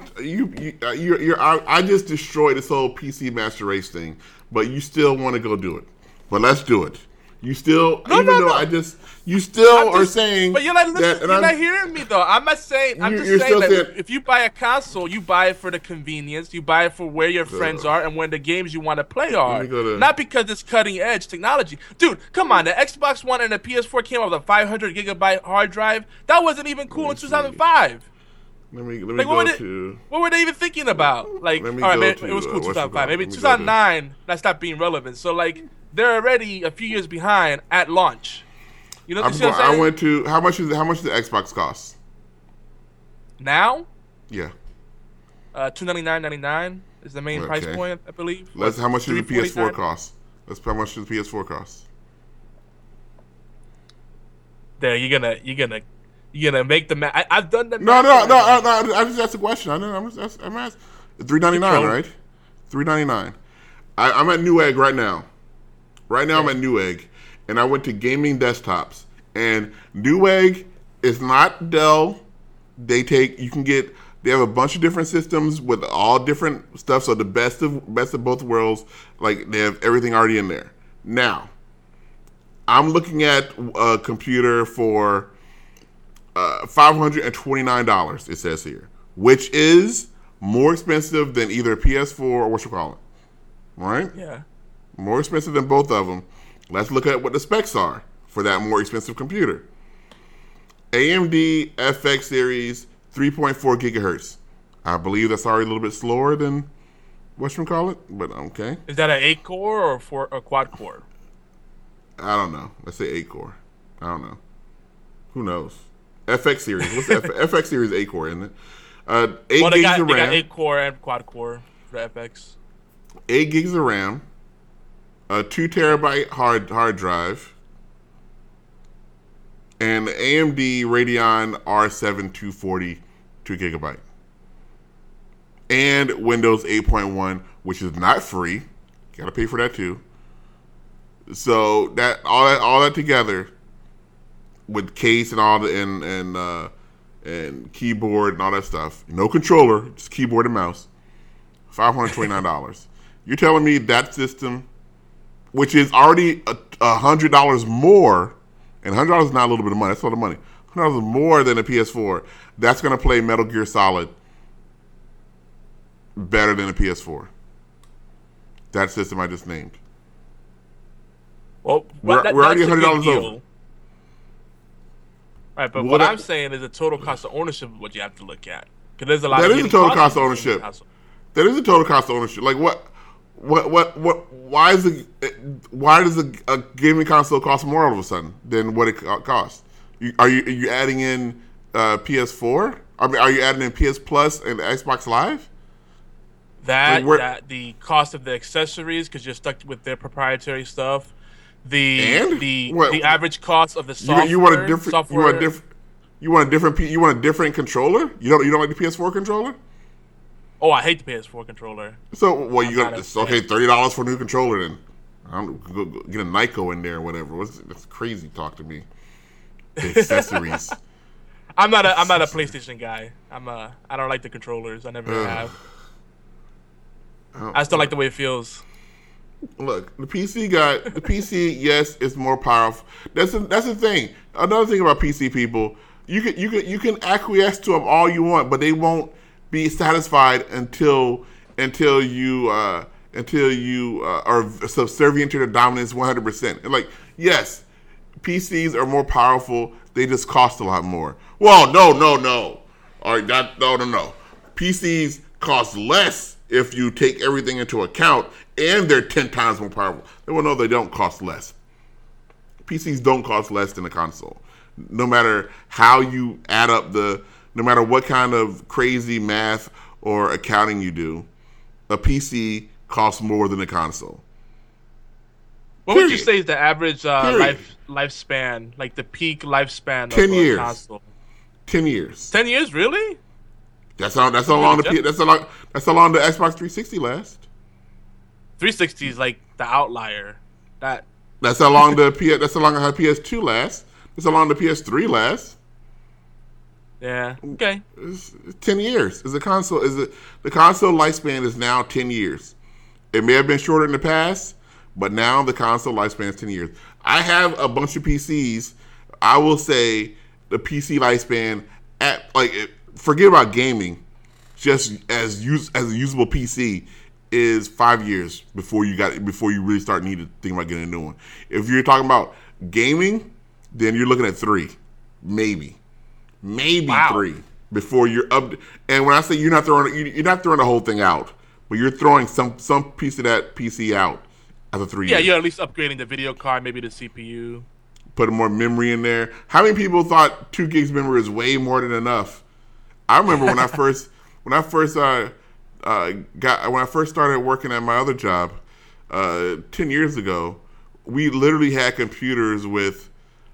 I just destroyed this whole PC Master Race thing, but you still want to go do it. But let's do it. You still, you still are saying. But you're not listening. You're not hearing me though. I'm not saying. I'm just saying that if you buy a console, you buy it for the convenience. You buy it for where your friends are and when the games you want to play are. Not because it's cutting edge technology, dude. Come on, the Xbox One and the PS4 came out with a 500 gigabyte hard drive. That wasn't even cool in 2005. Let me go to. What were they even thinking about? Like, all right, maybe it was cool 2005. Maybe 2009 that stopped being relevant. So like, they're already a few years behind at launch. You know what I'm saying? I went to how much does the Xbox cost now? Yeah, $299.99 is the main price point, I believe. How much does the PS4 cost? How much does the PS4 cost? There, you're gonna make the math. I've done the math. No. I just asked a question. I'm asking. $399, right? $399. I'm at Newegg right now. I'm at Newegg, and I went to gaming desktops. And Newegg is not Dell. They have a bunch of different systems with all different stuff. So the best of both worlds. Like, they have everything already in there. Now, I'm looking at a computer for $529. It says here, which is more expensive than either PS4 or what you call it, right? Yeah. More expensive than both of them. Let's look at what the specs are for that more expensive computer. AMD FX series, 3.4 gigahertz. I believe that's already a little bit slower than whatchamacallit, but okay. Is that an 8-core or a quad-core? I don't know. Let's say 8-core. I don't know. Who knows? FX series. What's the FX series 8-core, isn't it? 8 gigs of RAM. They got 8-core and quad-core for FX. 8 gigs of RAM. A 2 terabyte hard drive, and AMD Radeon R7 240 2 gigabyte, and Windows 8.1, which is not free. You gotta pay for that too. So that all that together, with case and all the and keyboard and all that stuff, no controller, just keyboard and mouse, $529. You're telling me that system, which is already $100 more and $100 is not a little bit of money. That's a lot of money. $100 is more than a PS4. That's going to play Metal Gear Solid better than a PS4. That system I just named. Well, we're already $100 over. Right, but what I'm saying is the total cost of ownership is what you have to look at. Because there's a lot. That is a total cost of ownership. That is a total cost of ownership. Like what? Why does a gaming console cost more all of a sudden than what it costs? Are you adding in PS4? I mean, are you adding in PS Plus and Xbox Live? That the cost of the accessories because you're stuck with their proprietary stuff. The average cost of the software. You want a different controller? You don't like the PS4 controller? Oh, I hate the PS4 controller. So, you got $30 for a new controller then. Go get a Nyko in there or whatever. That's crazy talk to me. The accessories. I'm not a PlayStation guy. I don't like the controllers. I never have. I just don't like the way it feels. Look, the PC, yes, is more powerful. That's the thing. Another thing about PC people, you can acquiesce to them all you want, but they won't be satisfied until you are subservient to their dominance 100%. And like, yes, PCs are more powerful. They just cost a lot more. Well, no. All right, no. PCs cost less if you take everything into account, and they're 10 times more powerful. Well, no, they don't cost less. PCs don't cost less than a console. No matter how you add up no matter what kind of crazy math or accounting you do, a PC costs more than a console. What would you say is the average lifespan, like the peak lifespan 10 of years. a console? 10 years. 10 years, really? That's how long the Xbox 360 lasts. 360 is like the outlier. That's how long the PS2 lasts. That's how long the PS3 lasts. Yeah. Okay. It's 10 years. The console lifespan is now 10 years. It may have been shorter in the past, but now the console lifespan is 10 years. I have a bunch of PCs. I will say the PC lifespan forget about gaming, just as a usable PC is 5 years before you really start needing to think about getting a new one. If you're talking about gaming, then you're looking at 3, maybe wow. 3 before you're up. And when I say you're not throwing the whole thing out, but you're throwing some piece of that PC out after 3 years. Yeah, you're at least upgrading the video card, maybe the CPU. Putting more memory in there. How many people thought 2 gigs memory is way more than enough? I remember when I first started working at my other job 10 years ago, we literally had computers with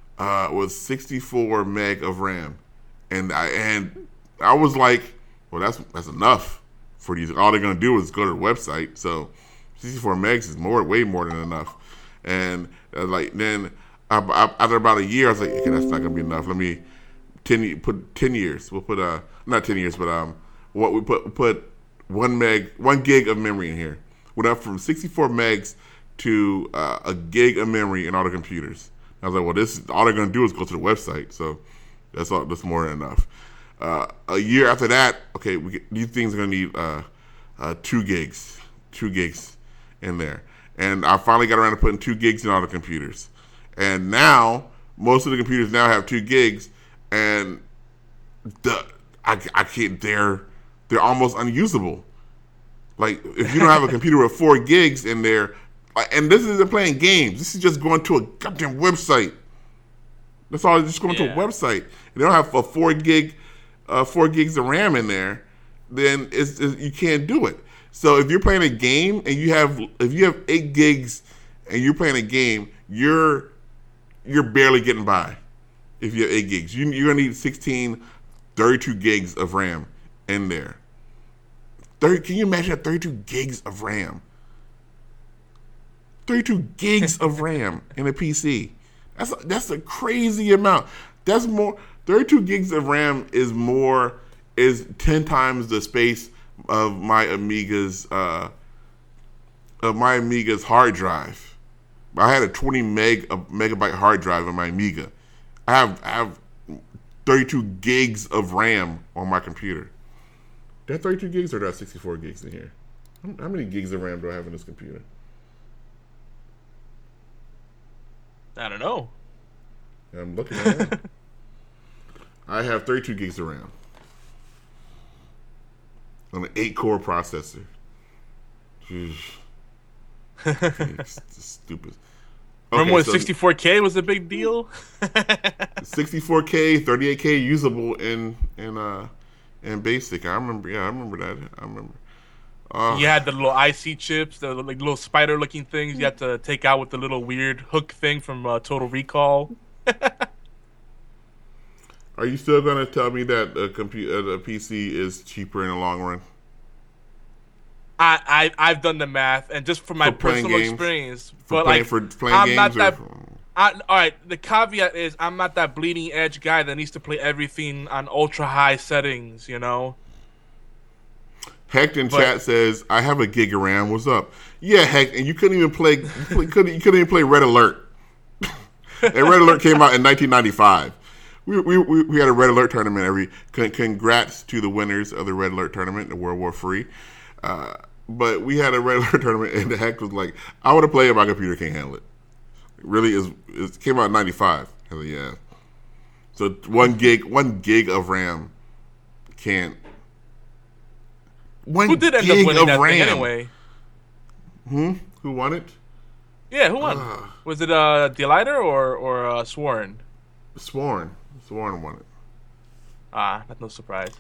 64 meg of RAM, and I was like, well, that's enough for these. All they're gonna do is go to the website. So 64 megs is way more than enough. And then after about a year, I was like, okay, that's not gonna be enough. Let me put 10 years. We'll put not 10 years, but what we put 1 gig of memory in here. Went up from 64 megs to a gig of memory in all the computers. I was like, well, all they're going to do is go to the website, so that's more than enough. A year after that, okay, these things are going to need 2 gigs in there. And I finally got around to putting 2 gigs in all the computers. And now, most of the computers now have 2 gigs, and I can't, they're almost unusable. Like, if you don't have a computer with 4 gigs in there, and this isn't playing games, this is just going to a goddamn website. That's all, just going to a website. And they don't have a 4 gigs of RAM in there, then you can't do it. So if you're playing a game and if you have 8 gigs and you're playing a game, you're barely getting by. If you have 8 gigs, you're gonna need 32 gigs of RAM in there. Can you imagine that 32 gigs of RAM? 32 gigs of RAM in a PC. That's a crazy amount. That's more. 32 gigs of RAM is 10 times the space of my Amiga's hard drive. I had a 20 megabyte hard drive on my Amiga, I have 32 gigs of RAM on my computer. Do I have 32 gigs or do I have 64 gigs in here? How many gigs of RAM do I have in this computer? I don't know. I'm looking at it. I have 32 gigs of RAM on an 8-core processor. Jeez. It's stupid. Remember when 64K was a big deal? 64K, 38K usable in BASIC. I remember that. I remember. You had the little IC chips, the like little spider-looking things you had to take out with the little weird hook thing from Total Recall. Are you still going to tell me that a PC is cheaper in the long run? I've done the math, and just from my personal experience, for but playing I'm games not that. All right, the caveat is I'm not that bleeding edge guy that needs to play everything on ultra high settings. You know. Hecht in chat says, "I have a gig of RAM. What's up?" Yeah, Hecht, and you couldn't even play. You couldn't even play Red Alert. And Red Alert came out in 1995. We had a Red Alert tournament congrats to the winners of the Red Alert tournament, the World War III. But we had a Red Alert tournament, and the Hecht was like, "I want to play it, my computer can't handle it." It really is. It came out in 95. I was like, yeah. So 1 gig of RAM can't. Who did end up winning that thing anyway? Who won it? Yeah, who won? Was it Delighter or Sworn? Sworn won it. That's no surprise.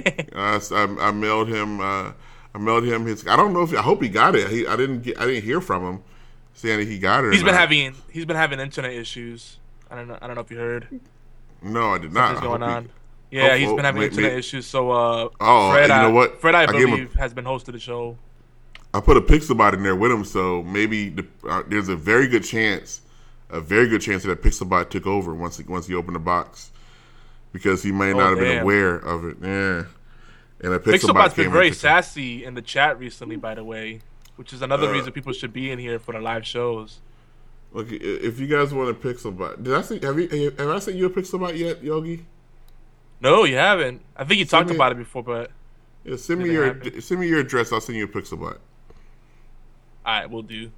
I mailed him. I mailed him his. I don't know if. I hope he got it. I didn't hear from him saying that he got it. He's been having internet issues. I don't know if you heard. No, I did not. What's going on? Yeah, he's been having internet issues. So, Fred, you know what? Fred, I believe, has been hosting the show. I put a Pixelbot in there with him, so maybe there's a very good chance that Pixelbot took over once he opened the box, because he may not have been aware of it. Yeah, and a Pixelbot's been very sassy in the chat recently, by the way, which is another reason people should be in here for the live shows. Look, if you guys want a Pixelbot, have I sent you a Pixelbot yet, Yogi? No, you haven't. I think you talked about it before, but send me your address. I'll send you a Pixelbot. All right, we'll do.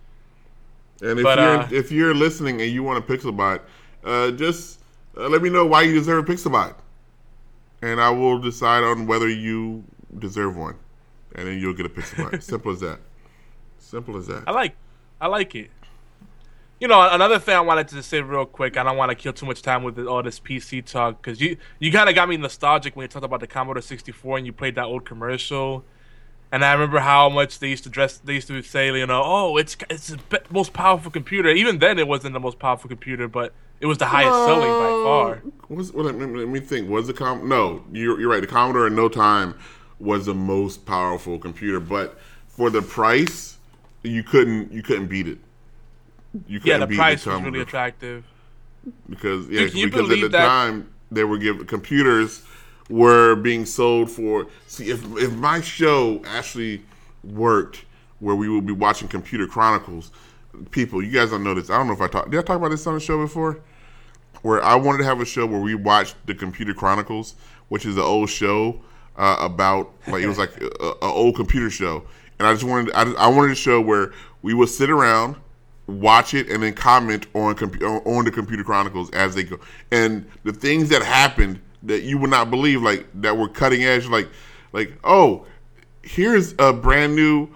And if you're listening and you want a Pixelbot, just let me know why you deserve a Pixelbot, and I will decide on whether you deserve one, and then you'll get a Pixelbot. Simple as that. Simple as that. I like it. You know, another thing I wanted to say real quick, I don't want to kill too much time with all this PC talk, because you kind of got me nostalgic when you talked about the Commodore 64 and you played that old commercial. And I remember how much they used to say, you know, oh, it's the most powerful computer. Even then, it wasn't the most powerful computer, but it was the highest selling by far. Let me think. No, you're right. The Commodore in no time was the most powerful computer, but for the price, you couldn't beat it. The price was really attractive. Because at the time they were computers were being sold for. See, if my show actually worked, where we would be watching Computer Chronicles, people, you guys don't know this. I don't know if did I talk about this on the show before? Where I wanted to have a show where we watched the Computer Chronicles, which is an old show about it was like an old computer show, and I wanted a show where we would sit around, watch it, and then comment on the Computer Chronicles as they go, and the things that happened that you would not believe, like that were cutting edge, like oh, here's a brand new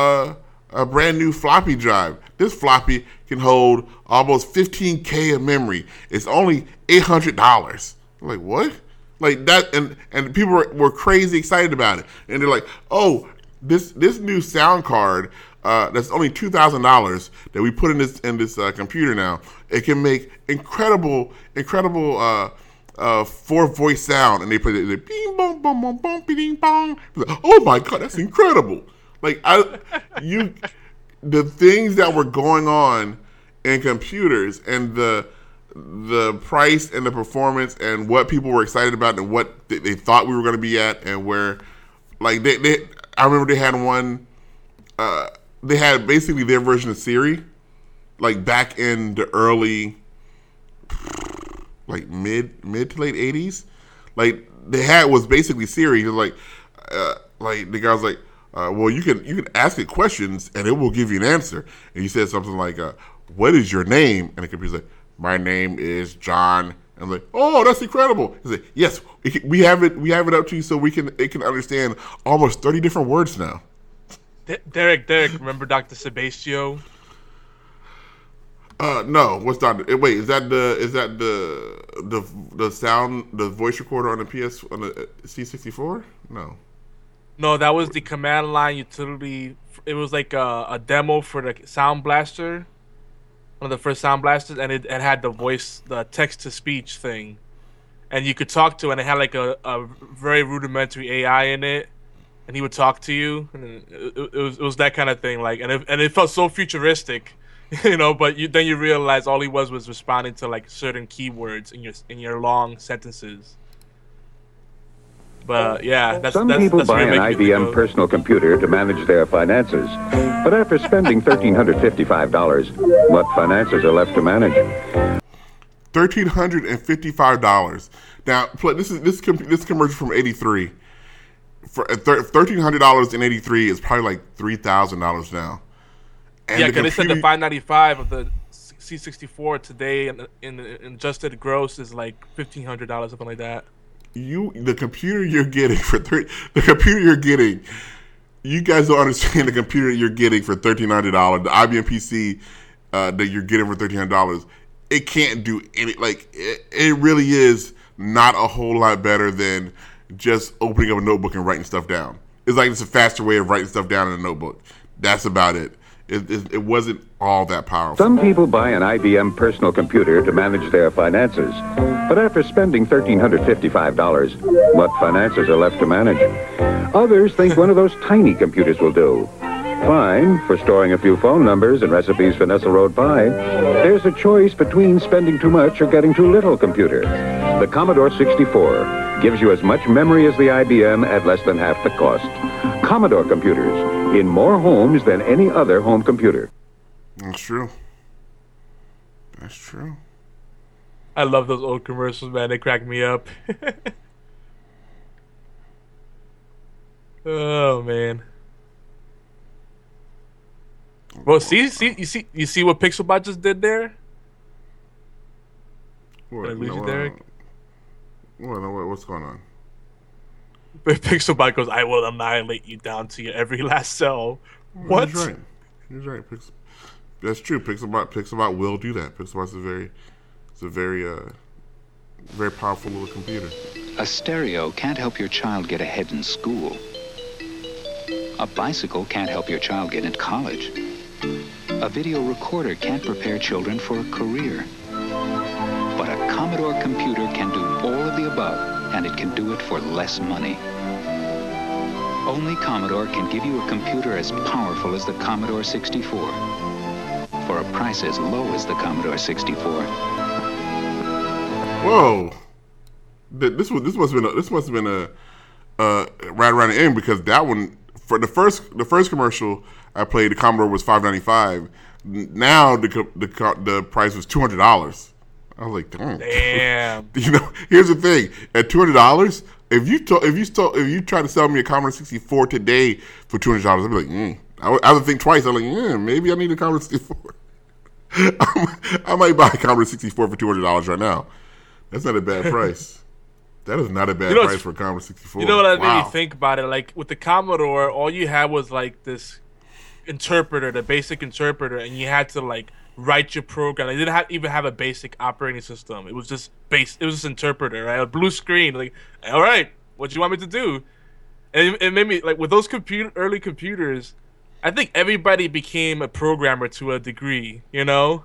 floppy drive. This floppy can hold almost 15K of memory. It's only $800. I'm like, what? Like that, and people were crazy excited about it, and they're like, oh, this new sound card. That's only $2,000 that we put in this computer now. It can make incredible 4-voice sound, and they play the bing bong bong bong bong bing bong. Oh my god, that's incredible! Like the things that were going on in computers, and the price and the performance and what people were excited about and what they thought we were going to be at, and where like I remember they had one. They had basically their version of Siri, like back in the early like mid to late 80s. Like they had was basically Siri. It was like the guy was like, well, you can ask it questions and it will give you an answer. And he said something like, what is your name? And the computer's like, my name is John. And I'm like, oh, that's incredible. He's like, yes, we have it up to you so it can understand almost 30 different words now. Derek, remember Dr. Sebastio? No. What's Dr. Wait, is that the sound, the voice recorder on the C64? No, that was the command line utility. It was like a demo for the Sound Blaster, one of the first Sound Blasters, and it had the text to speech thing, and you could talk to it, and it had like a very rudimentary AI in it. And he would talk to you, and it was that kind of thing. Like, and it felt so futuristic, But then you realize all he was responding to like certain keywords in your long sentences. But yeah, Some people buy an IBM personal computer to manage their finances, but after spending $1,355, what finances are left to manage? $1,355. Now, this commercial from '83. For $1,300 in '83 is probably like $3,000 now. And yeah, because they said the $595 of the C64 today in adjusted gross is like $1,500, something like that. The computer you're getting you guys don't understand the computer you're getting for $1,300. The IBM PC that you're getting for $1,300, it can't do any, like, it really is not a whole lot better than just opening up a notebook and writing stuff down. It's like it's a faster way of writing stuff down in a notebook. That's about it. It wasn't all that powerful. Some people buy an IBM personal computer to manage their finances, but after spending $1,355, what finances are left to manage? Others think one of those tiny computers will do. Fine for storing a few phone numbers and recipes for Nestle Road pie. There's a choice between spending too much or getting too little computer. The Commodore 64 gives you as much memory as the IBM at less than half the cost. Commodore computers in more homes than any other home computer. That's true. That's true. I love those old commercials, man. They crack me up. Oh man. Well, you see what Pixelbot just did there? What? Did I lose you, Derek? What's going on? Pixelbot goes, I will annihilate you down to your every last cell. What? He's right. That's true. Pixelbot will do that. Pixelbot's a very powerful little computer. A stereo can't help your child get ahead in school. A bicycle can't help your child get into college. A video recorder can't prepare children for a career. But a Commodore computer can do all of the above, and it can do it for less money. Only Commodore can give you a computer as powerful as the Commodore 64 for a price as low as the Commodore 64. Whoa! This must have been a right around the end, because that one, for the first commercial I played, the Commodore was $595. Now the price was $200. I was like, damn. Here's the thing: at $200, if you try to sell me a Commodore 64 today for $200, I'd be like, I would think twice. I'm like, maybe I need a Commodore 64. I might buy a Commodore 64 for $200 right now. That's not a bad price. That is not a bad price for a Commodore 64. You know what I made me think about it? Like with the Commodore, all you had was like this interpreter, the basic interpreter, and you had to like write your program. They didn't even have a basic operating system. It was just It was just interpreter, right? A blue screen. Like, all right, what do you want me to do? And it made me like with those early computers. I think everybody became a programmer to a degree. Well,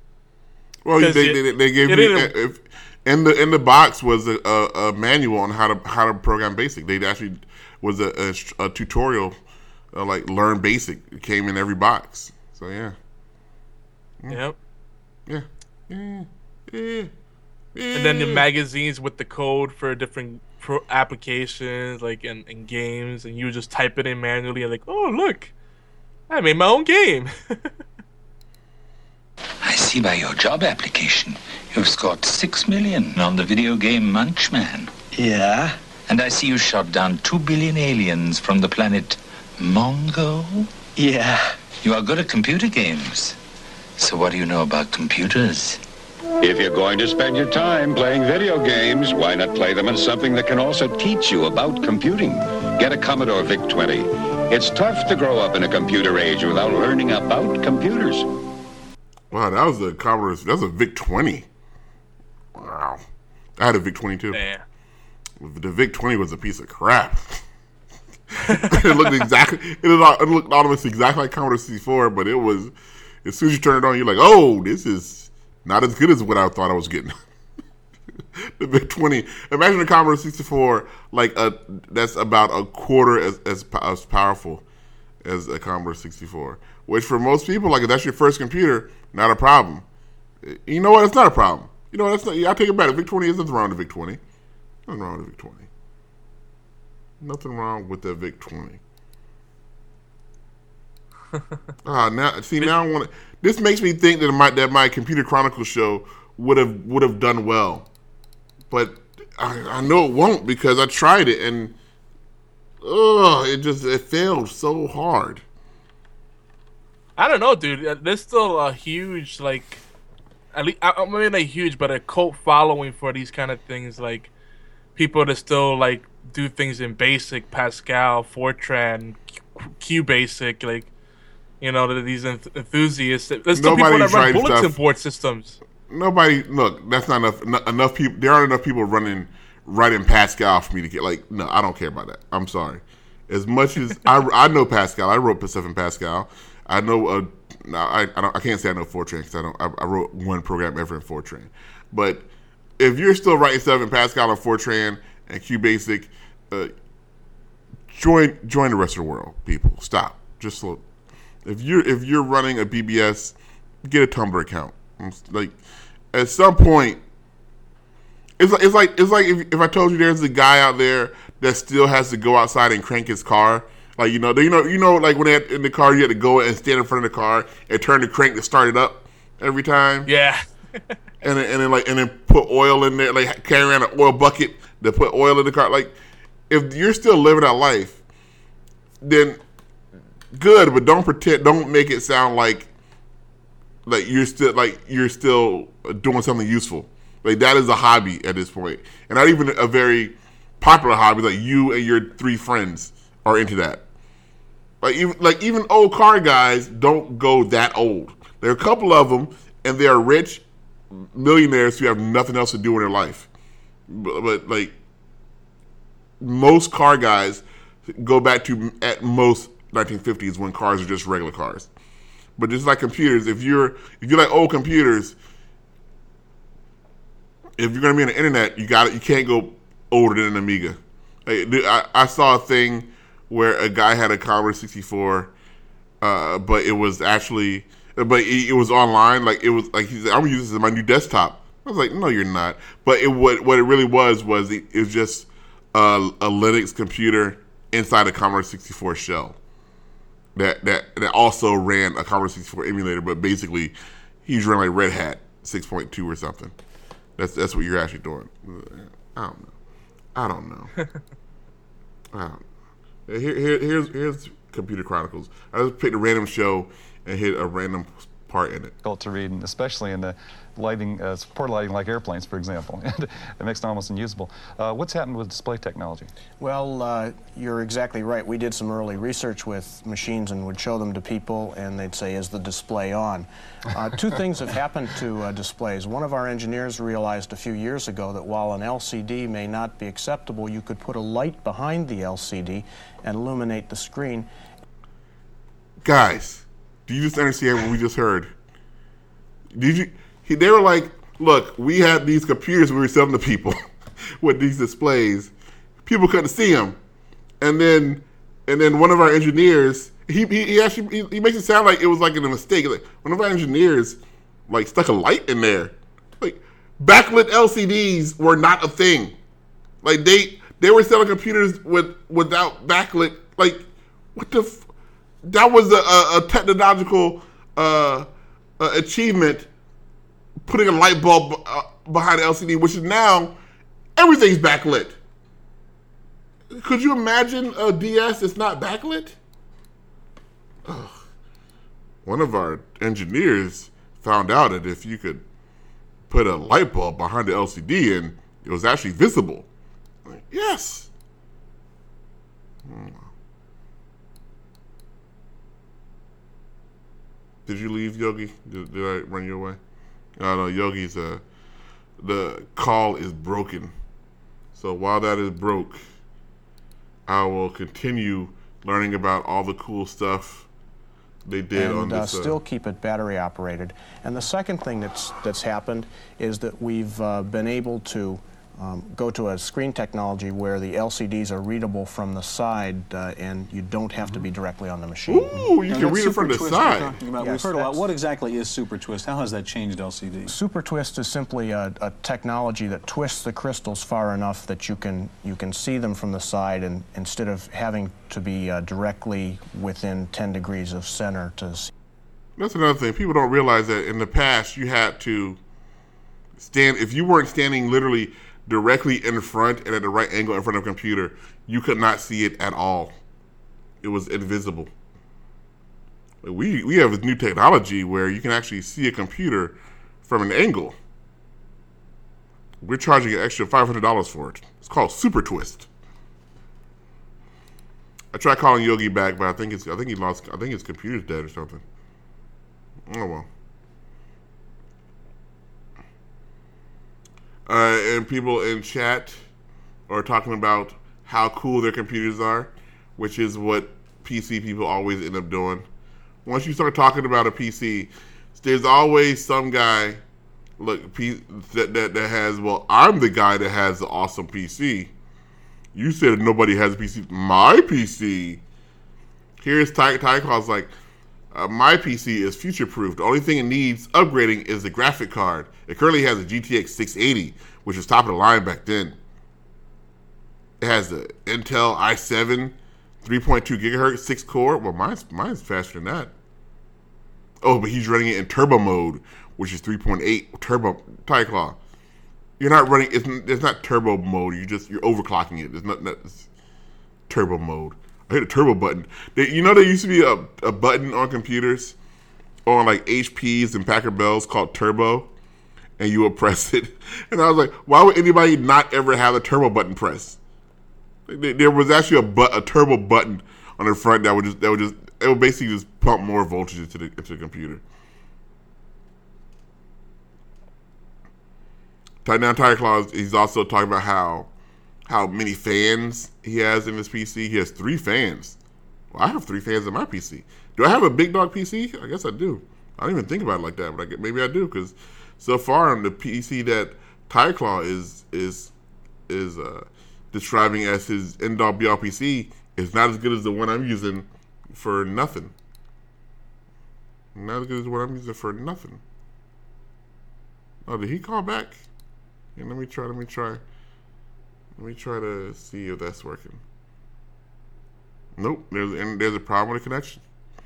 they gave you in the box was a manual on how to program BASIC. They actually was a tutorial, like Learn BASIC. It came in every box. So yeah. Yep. Yeah. And then the magazines with the code for different applications, like in games, and you would just type it in manually, and like, oh look, I made my own game. I see see by your job application, you've scored 6 million on the video game Munchman. Yeah? And I see you shot down 2 billion aliens from the planet Mongo. Yeah. You are good at computer games. So what do you know about computers? If you're going to spend your time playing video games, why not play them on something that can also teach you about computing? Get a Commodore VIC-20. It's tough to grow up in a computer age without learning about computers. Wow, that was a Commodore. That was a VIC-20. Wow. I had a VIC-20 too. Man. The VIC-20 was a piece of crap. It looked almost exactly like Commodore 64, but it was, as soon as you turn it on, you're like, oh, this is not as good as what I thought I was getting. The VIC-20. Imagine a Commodore 64 that's about a quarter as powerful as a Commodore 64. Which for most people, like if that's your first computer, not a problem. You know what? It's not a problem. You know what? I take it back. The VIC-20 is nothing wrong with the VIC-20. Nothing wrong with the VIC-20. Nothing wrong with the VIC-20. Now I want to. This makes me think that my Computer Chronicles show would have done well, but I know it won't because I tried it and it failed so hard. I don't know, dude. There's still a huge at least maybe not huge, but a cult following for these kind of things. Like people that still do things in BASIC, Pascal, Fortran, QBasic, these enthusiasts. There's still people that run bulletin board systems. That's not enough people. There aren't enough people writing Pascal for me to get no, I don't care about that. I'm sorry. As much as I know Pascal, I wrote stuff in Pascal. I know. I can't say I know Fortran because I wrote one program ever in Fortran. But if you're still writing stuff in Pascal and Fortran and QBasic, join the rest of the world, people. Stop. Just look. If you're running a BBS, get a Tumblr account. At some point, it's like if I told you there's a guy out there that still has to go outside and crank his car. Like when they had in the car, you had to go and stand in front of the car and turn the crank to start it up every time. Yeah. and then put oil in there, carry around an oil bucket to put oil in the car. If you're still living that life, then good, but don't make it sound like you're still doing something useful. That is a hobby at this point, and not even a very popular hobby. Like you and your 3 friends are into that. Even old car guys don't go that old. There are a couple of them, and they are rich millionaires who have nothing else to do in their life. But most car guys go back to at most 1950s when cars are just regular cars. But just like computers, if you like old computers, if you're gonna be on the internet, you can't go older than an Amiga. I saw a thing where a guy had a Commodore 64, but it was actually, it was online. It was he said, "I'm gonna use this as my new desktop." I was like, "No, you're not." But what it really was it was just a Linux computer inside a Commodore 64 shell. That also ran a Commodore 64 emulator, but basically he's running Red Hat 6.2 or something. That's what you're actually doing. I don't know. Here's Computer Chronicles. I just picked a random show and hit a random part in it. Difficult to read, especially in the lighting, support lighting like airplanes, for example. It makes it almost unusable. What's happened with display technology? Well, you're exactly right. We did some early research with machines and would show them to people, and they'd say, "Is the display on?" 2 things have happened to displays. One of our engineers realized a few years ago that while an LCD may not be acceptable, you could put a light behind the LCD and illuminate the screen. Guys, do you just understand what we just heard? They were like, look, we had these computers we were selling to people with these displays. People couldn't see them. And then one of our engineers, he makes it sound like it was a mistake. One of our engineers stuck a light in there. Backlit LCDs were not a thing. They were selling computers without backlit. What the that was a technological achievement putting a light bulb behind the LCD, which is now everything's backlit. Could you imagine a DS that's not backlit? Ugh. One of our engineers found out that if you could put a light bulb behind the LCD and it was actually visible. Like, yes. Did you leave, Yogi? Did I run your way? No, Yogi's the call is broken. So while that is broke, I will continue learning about all the cool stuff they did on this. Still keep it battery operated. And the second thing that's happened is that we've been able to go to a screen technology where the LCDs are readable from the side, and you don't have to be directly on the machine. Ooh, you can read it from the side. Yes, we've heard a lot. What exactly is Super Twist? How has that changed LCD? Super Twist is simply a technology that twists the crystals far enough that you can see them from the side, and instead of having to be directly within 10 degrees of center to see. That's another thing. People don't realize that in the past you had to stand, if you weren't standing literally directly in front and at the right angle in front of a computer, you could not see it at all. It was invisible. We have this new technology where you can actually see a computer from an angle. We're charging an extra $500 for it. It's called Super Twist. I tried calling Yogi back, but I think his computer's dead or something. Oh well. And people in chat are talking about how cool their computers are, which is what PC people always end up doing. Once you start talking about a PC, there's always some guy that has, well, I'm the guy that has the awesome PC. You said nobody has a PC. My PC. Here's Tycaw's like, my PC is future-proof. The only thing it needs upgrading is the graphic card. It currently has a GTX 680, which was top of the line back then. It has the Intel i7, 3.2 gigahertz, 6-core. Well, mine's faster than that. Oh, but he's running it in turbo mode, which is 3.8 turbo. Tyclaw, you're not running. It's not turbo mode. You're overclocking it. It's turbo mode. I hit a turbo button. There used to be a button on computers, on like HPs and Packard Bells called turbo, and you would press it. And I was like, why would anybody not ever have a turbo button press? There was actually a turbo button on the front that would basically just pump more voltage into the computer. Now Tyclaw, he's also talking about how many fans he has in his PC. He has 3 fans. Well, I have 3 fans in my PC. Do I have a big dog PC? I guess I do. I don't even think about it like that, but maybe I do, because so far on the PC that Tyclaw is describing as his end-all be-all PC is not as good as the one I'm using for nothing. Not as good as what I'm using for nothing. Oh, did he call back? Yeah, let me try to see if that's working. Nope, there's a problem with the connection.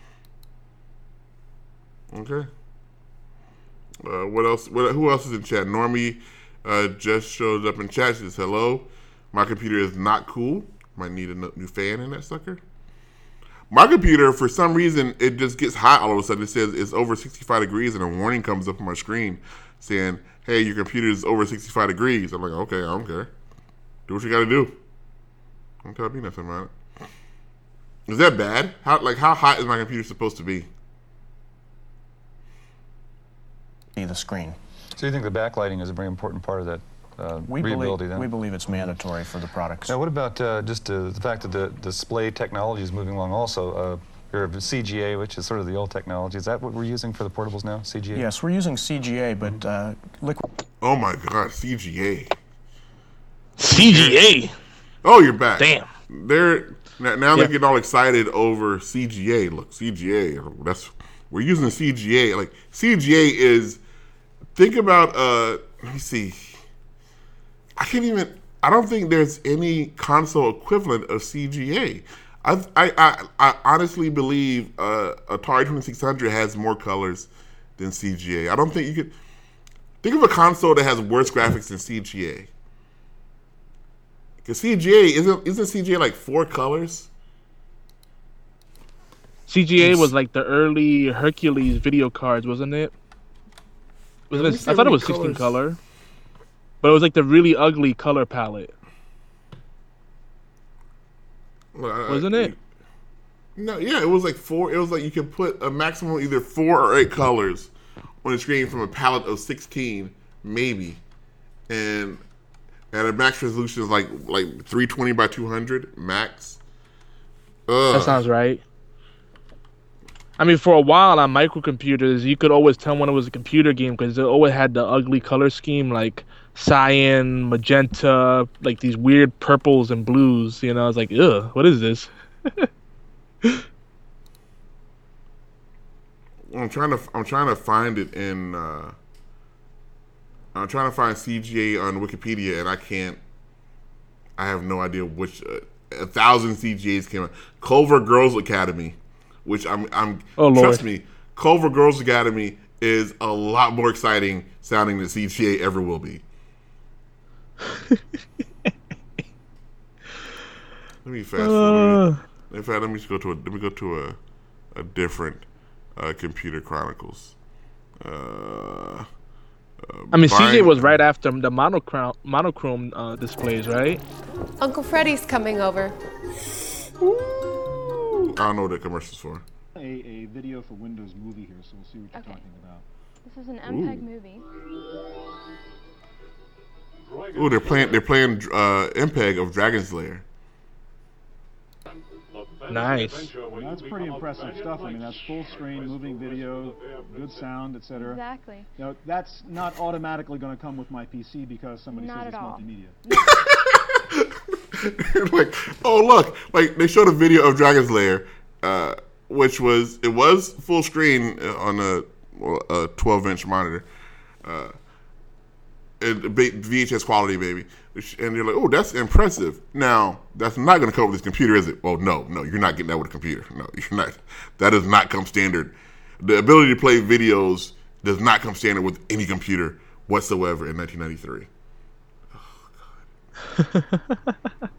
Okay. What else? Who else is in chat? Normie just shows up in chat. She says, hello. My computer is not cool. Might need a new fan in that sucker. My computer, for some reason, it just gets hot all of a sudden. It says it's over 65 degrees and a warning comes up on my screen saying, hey, your computer is over 65 degrees. I'm like, okay, I don't care. Do what you got to do. Don't tell me nothing about it. Is that bad? How hot is my computer supposed to be? The screen. So you think the backlighting is a very important part of that readability then? We believe it's mandatory for the products. Now what about just the fact that the display technology is moving along also? CGA, which is sort of the old technology. Is that what we're using for the portables now, CGA? Yes, we're using CGA, but liquid... Oh my God, CGA. CGA? Oh, you're back. Damn. They're getting all excited over CGA. Look, CGA, we're using CGA. Like, CGA is, think about, let me see. I don't think there's any console equivalent of CGA. I honestly believe Atari 2600 has more colors than CGA. I don't think you could. Think of a console that has worse graphics than CGA. Because CGA isn't CGA like 4 colors? CGA was like the early Hercules video cards, wasn't it? I thought it was 16 color, but it was like the really ugly color palette, wasn't it? No, yeah, it was like 4. It was like you could put a maximum either 4 or 8 colors on the screen from a palette of 16, maybe, and a max resolution is like 320 by 200 max. Ugh. That sounds right. I mean, for a while on microcomputers, you could always tell when it was a computer game because it always had the ugly color scheme, like cyan, magenta, like these weird purples and blues. You know, I was like, ugh, what is this? I'm trying to find it in. I'm trying to find CGA on Wikipedia, and I can't. I have no idea which 1,000 CGAs came out. Culver Girls Academy, which I'm trust me, Culver Girls Academy is a lot more exciting sounding than CGA ever will be. Let me fast forward. In fact, let me go to a different Computer Chronicles. I mean, CGA was right after the monochrome displays, right? Uncle Freddy's coming over. I don't know what that commercial's for. A video for Windows Movie here, so we'll see what you're talking about. This is an MPEG movie. Ooh, they're playing MPEG of Dragon's Lair. Nice. Well, that's pretty impressive stuff. I mean, that's full screen, moving video, good sound, etc. Exactly. Now, that's not automatically going to come with my PC because somebody says it's multimedia. Like, oh look, like they showed a video of Dragon's Lair, which was full screen on a 12-inch monitor, VHS quality, baby. And you're like, oh, that's impressive. Now, that's not going to come with this computer, is it? Well, no, you're not getting that with a computer. No, you're not. That does not come standard. The ability to play videos does not come standard with any computer whatsoever in 1993. Oh, God.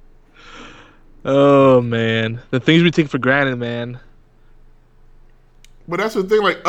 Oh, man. The things we take for granted, man. But that's the thing, like,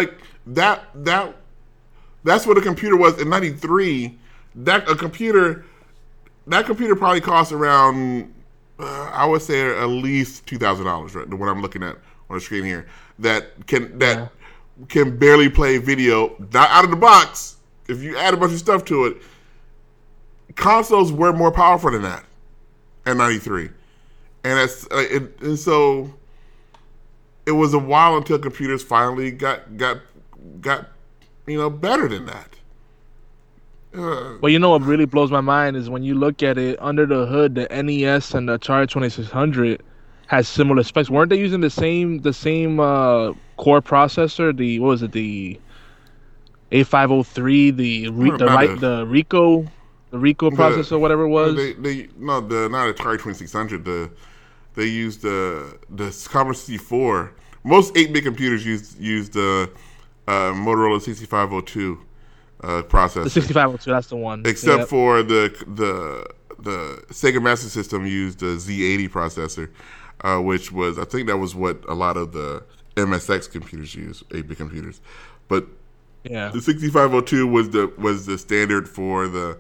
that's what a computer was in 93. That computer probably cost around, I would say at least $2,000, right? The one I'm looking at on the screen here. That can barely play video, not out of the box. If you add a bunch of stuff to it, consoles were more powerful than that in 93. And so it was a while until computers finally got better than that. Well, you know what really blows my mind is when you look at it under the hood, the NES and the Atari 2600 has similar specs. Weren't they using the same core processor? The A503, the Rico processor, whatever it was. Not Atari 2600. They used the Commodore 64. Most 8-bit computers used the Motorola 6502 processor. The 6502, that's the one. Except for the Sega Master System used the Z80 processor, which was, I think that was what a lot of the MSX computers used, 8-bit computers. But the 6502 was the standard for the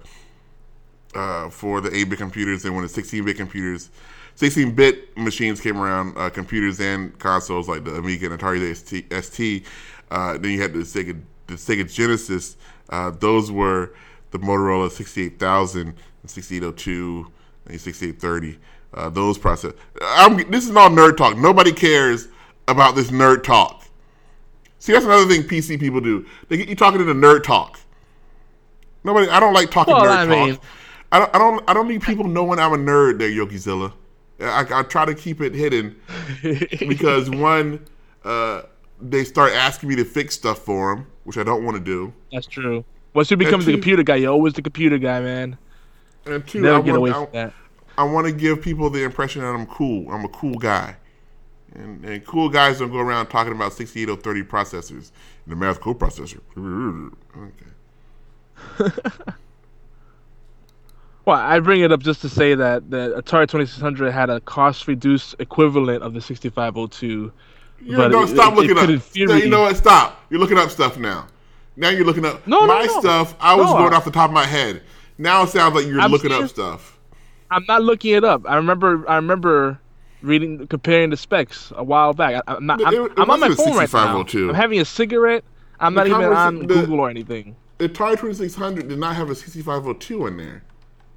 8-bit computers, and when the 16-bit machines came around, computers and consoles like the Amiga and Atari ST, then you had the Sega Genesis. Those were the Motorola 68000 and 6802 and 6830. Those process. This is all nerd talk. Nobody cares about this nerd talk. See, that's another thing PC people do. They get you talking in the nerd talk. Nobody. I don't like talking nerd talk. I don't need people knowing I'm a nerd there, Yokizilla. I try to keep it hidden because one, they start asking me to fix stuff for them, which I don't want to do. That's true. Once you become the computer guy, you're always the computer guy, man. And two, never get away from that. I want to give people the impression that I'm cool. I'm a cool guy. And cool guys don't go around talking about 68030 processors and the math coprocessor. Okay. Well, I bring it up just to say that the Atari 2600 had a cost-reduced equivalent of the 6502. Stop looking up. Infuriate. You know what? Stop. You're looking up stuff now. Now you're looking up my stuff. I was going off the top of my head. Now it sounds like you're looking up stuff. I'm not looking it up. I remember comparing the specs a while back. I'm on my phone right now. I'm having a cigarette. I'm not even on Google or anything. The Atari 2600 did not have a 6502 in there.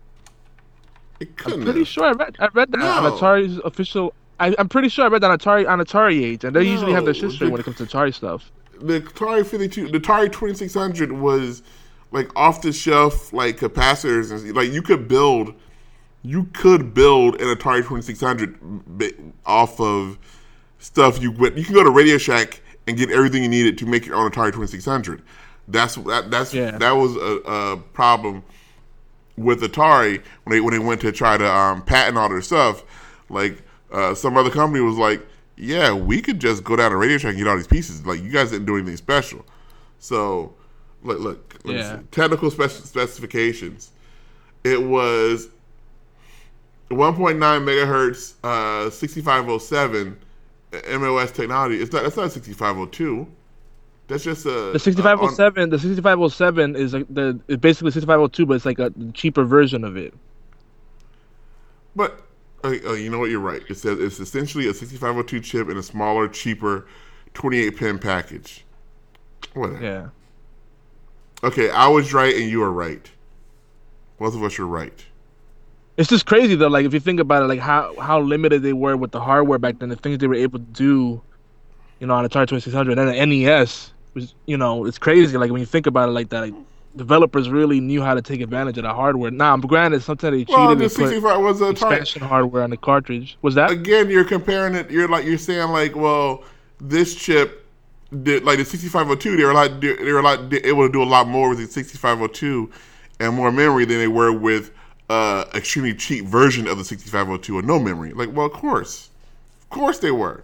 It couldn't. I'm pretty sure I read that on Atari's official. I'm pretty sure I read that on Atari Age, and they usually have their shit straight when it comes to Atari stuff. The Atari 2600 was like off the shelf, like capacitors, and like you could build an Atari 2600 off of stuff you can go to Radio Shack and get everything you needed to make your own Atari 2600. That was a problem with Atari when they went to try to patent all their stuff. Like some other company was like, yeah, we could just go down to Radio Shack and get all these pieces. Like, you guys didn't do anything special. So, look let me see. Technical specifications. It was 1.9 megahertz, 6507 MOS technology. That's not 6502. That's just a the 6507. The 6507 is it's basically 6502, but it's like a cheaper version of it. But you know what? You're right. It says it's essentially a 6502 chip in a smaller, cheaper 28-pin package. Whatever. Yeah. Okay, I was right and you were right. Both of us are right. It's just crazy though. Like if you think about it, like how limited they were with the hardware back then, the things they were able to do, on Atari 2600 and the NES was, it's crazy. Like when you think about it like that, like, developers really knew how to take advantage of the hardware. Now, granted, sometimes they cheated and put expansion hardware on the cartridge. Was that? Again, you're comparing it. You're saying like, well, this chip did like the 6502. They were able to do a lot more with the 6502 and more memory than they were with extremely cheap version of the 6502 with no memory. Like, well, of course they were.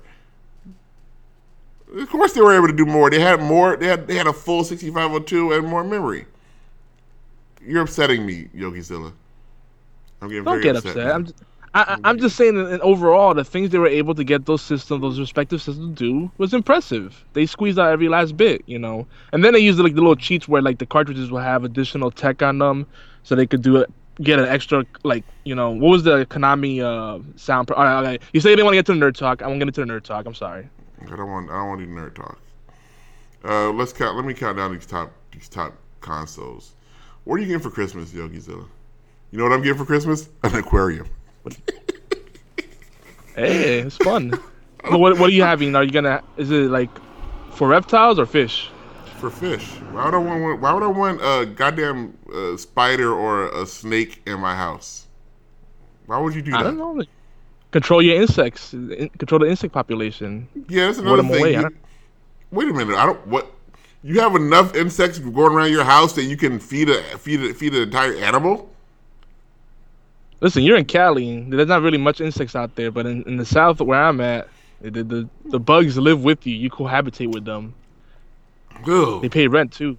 Of course they were able to do more. They had more. They had a full 6502 and more memory. You're upsetting me, Yogizilla. I'm getting very upset. Don't get upset. I'm just saying that overall, the things they were able to get those respective systems to do was impressive. They squeezed out every last bit, And then they used like the little cheats where like the cartridges will have additional tech on them, so they could get an extra what was the Konami sound? All right. You say you didn't want to get to the nerd talk. I won't get into the nerd talk. I'm sorry. I don't want to do nerd talk. Let me count down these top consoles. What are you getting for Christmas, Yogizilla? You know what I'm getting for Christmas? An aquarium. Hey, it's fun. What are you having? Is it like for reptiles or fish? For fish. Why would I want a goddamn spider or a snake in my house? Why would you do that? I don't know. Control your insects. Control the insect population. Yeah, that's another thing. Wait a minute. You have enough insects going around your house that you can feed an entire animal? Listen, you're in Cali. There's not really much insects out there, but in the South where I'm at, the bugs live with you. You cohabitate with them. Ugh. They pay rent too.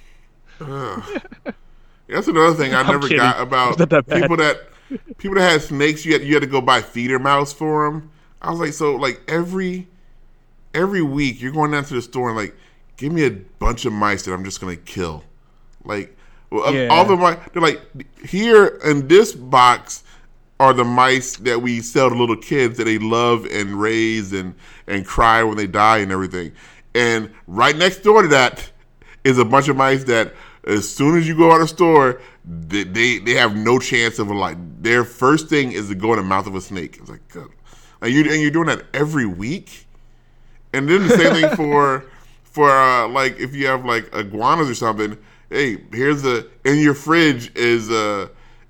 That's another thing I never got about people that had snakes. You had to go buy feeder mouse for them. I was like, so like every week you're going down to the store and like, give me a bunch of mice that I'm just gonna kill. Like, all the mice, they're like, here in this box are the mice that we sell to little kids that they love and raise and cry when they die and everything. And right next door to that is a bunch of mice that as soon as you go out of the store, they have no chance of a life. Their first thing is to go in the mouth of a snake. It's like, God. And you're doing that every week. And then the same thing for like if you have like iguanas or something. Hey, in your fridge is a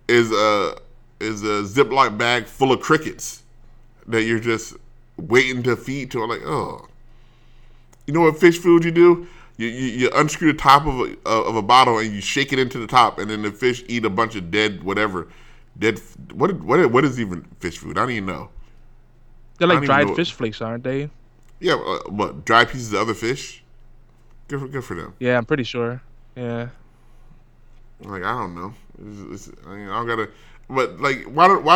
Ziploc bag full of crickets that you're just waiting to feed to. I'm like, oh. You know what fish food you do? You unscrew the top of a bottle and you shake it into the top, and then the fish eat a bunch of what is even fish food? I don't even know. They're like dried fish flakes, aren't they? Yeah, what, dried pieces of other fish? Good for them. Yeah, I'm pretty sure. Yeah. Like, I don't know. I don't gotta. But like, why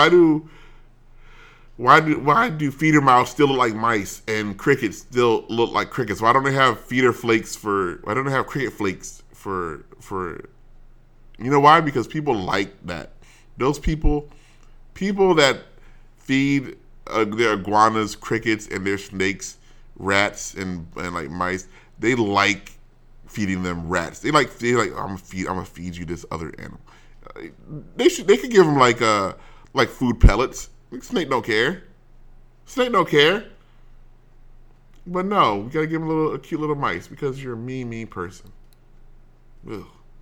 do feeder mouse still look like mice and crickets still look like crickets? Why don't they have feeder flakes for? Why don't they have cricket flakes for? You know why? Because people like that. Those people that feed their iguanas, crickets, and their snakes, rats, and like mice, they like feeding them rats. They like I'm gonna feed you this other animal. They could give them like food pellets. Snake don't care. But no, we gotta give them a cute little mice because you're a mean person. Ugh.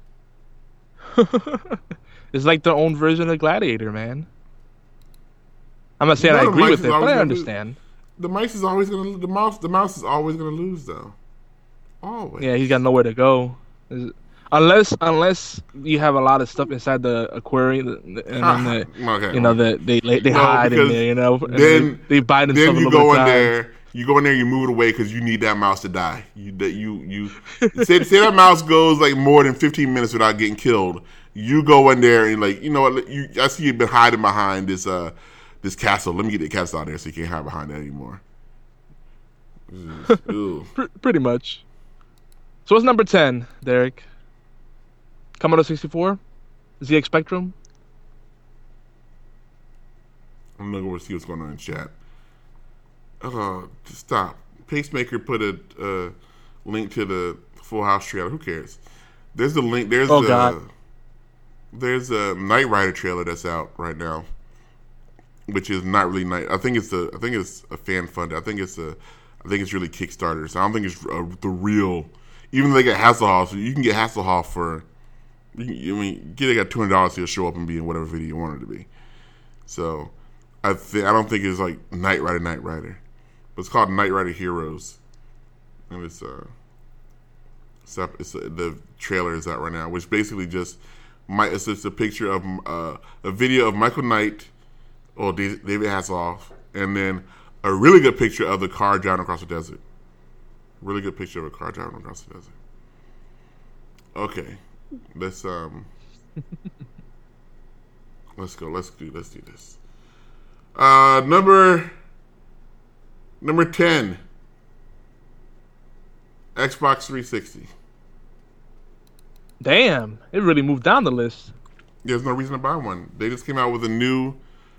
It's like their own version of Gladiator, man. I'm not saying I agree with it, but I understand. The mouse is always gonna lose though. Always. Yeah, he's got nowhere to go. Unless you have a lot of stuff inside the aquarium, and then they hide in there, you know. Then they bite themselves. Then you go in there. You go in there. You move it away because you need that mouse to die. You say that mouse goes like more than 15 minutes without getting killed. You go in there and like, you know what? I see you've been hiding behind this castle. Let me get the castle out there so you can't hide behind that anymore. Pretty much. So what's number 10, Derek? Commodore 64? ZX Spectrum? I'm gonna go see what's going on in chat. Stop. Pacemaker put a link to the Full House trailer. Who cares? There's the link. There's a Knight Rider trailer that's out right now, which is not really nice. I think it's a fan funded. I think it's really Kickstarter. So I don't think it's the real. Even though they get Hasselhoff, so you can get Hasselhoff for. Get $200, he'll show up and be in whatever video you want it to be. So I don't think it's like Knight Rider, but it's called Knight Rider Heroes, and it's the trailer is out right now, which basically it's just a picture of a video of Michael Knight or David Hasselhoff, and then a really good picture of the car driving across the desert. Really good picture of a car driving across the desert. Okay, let's go. Let's do this. Number 10, Xbox 360. Damn, it really moved down the list. There's no reason to buy one. They just came out with another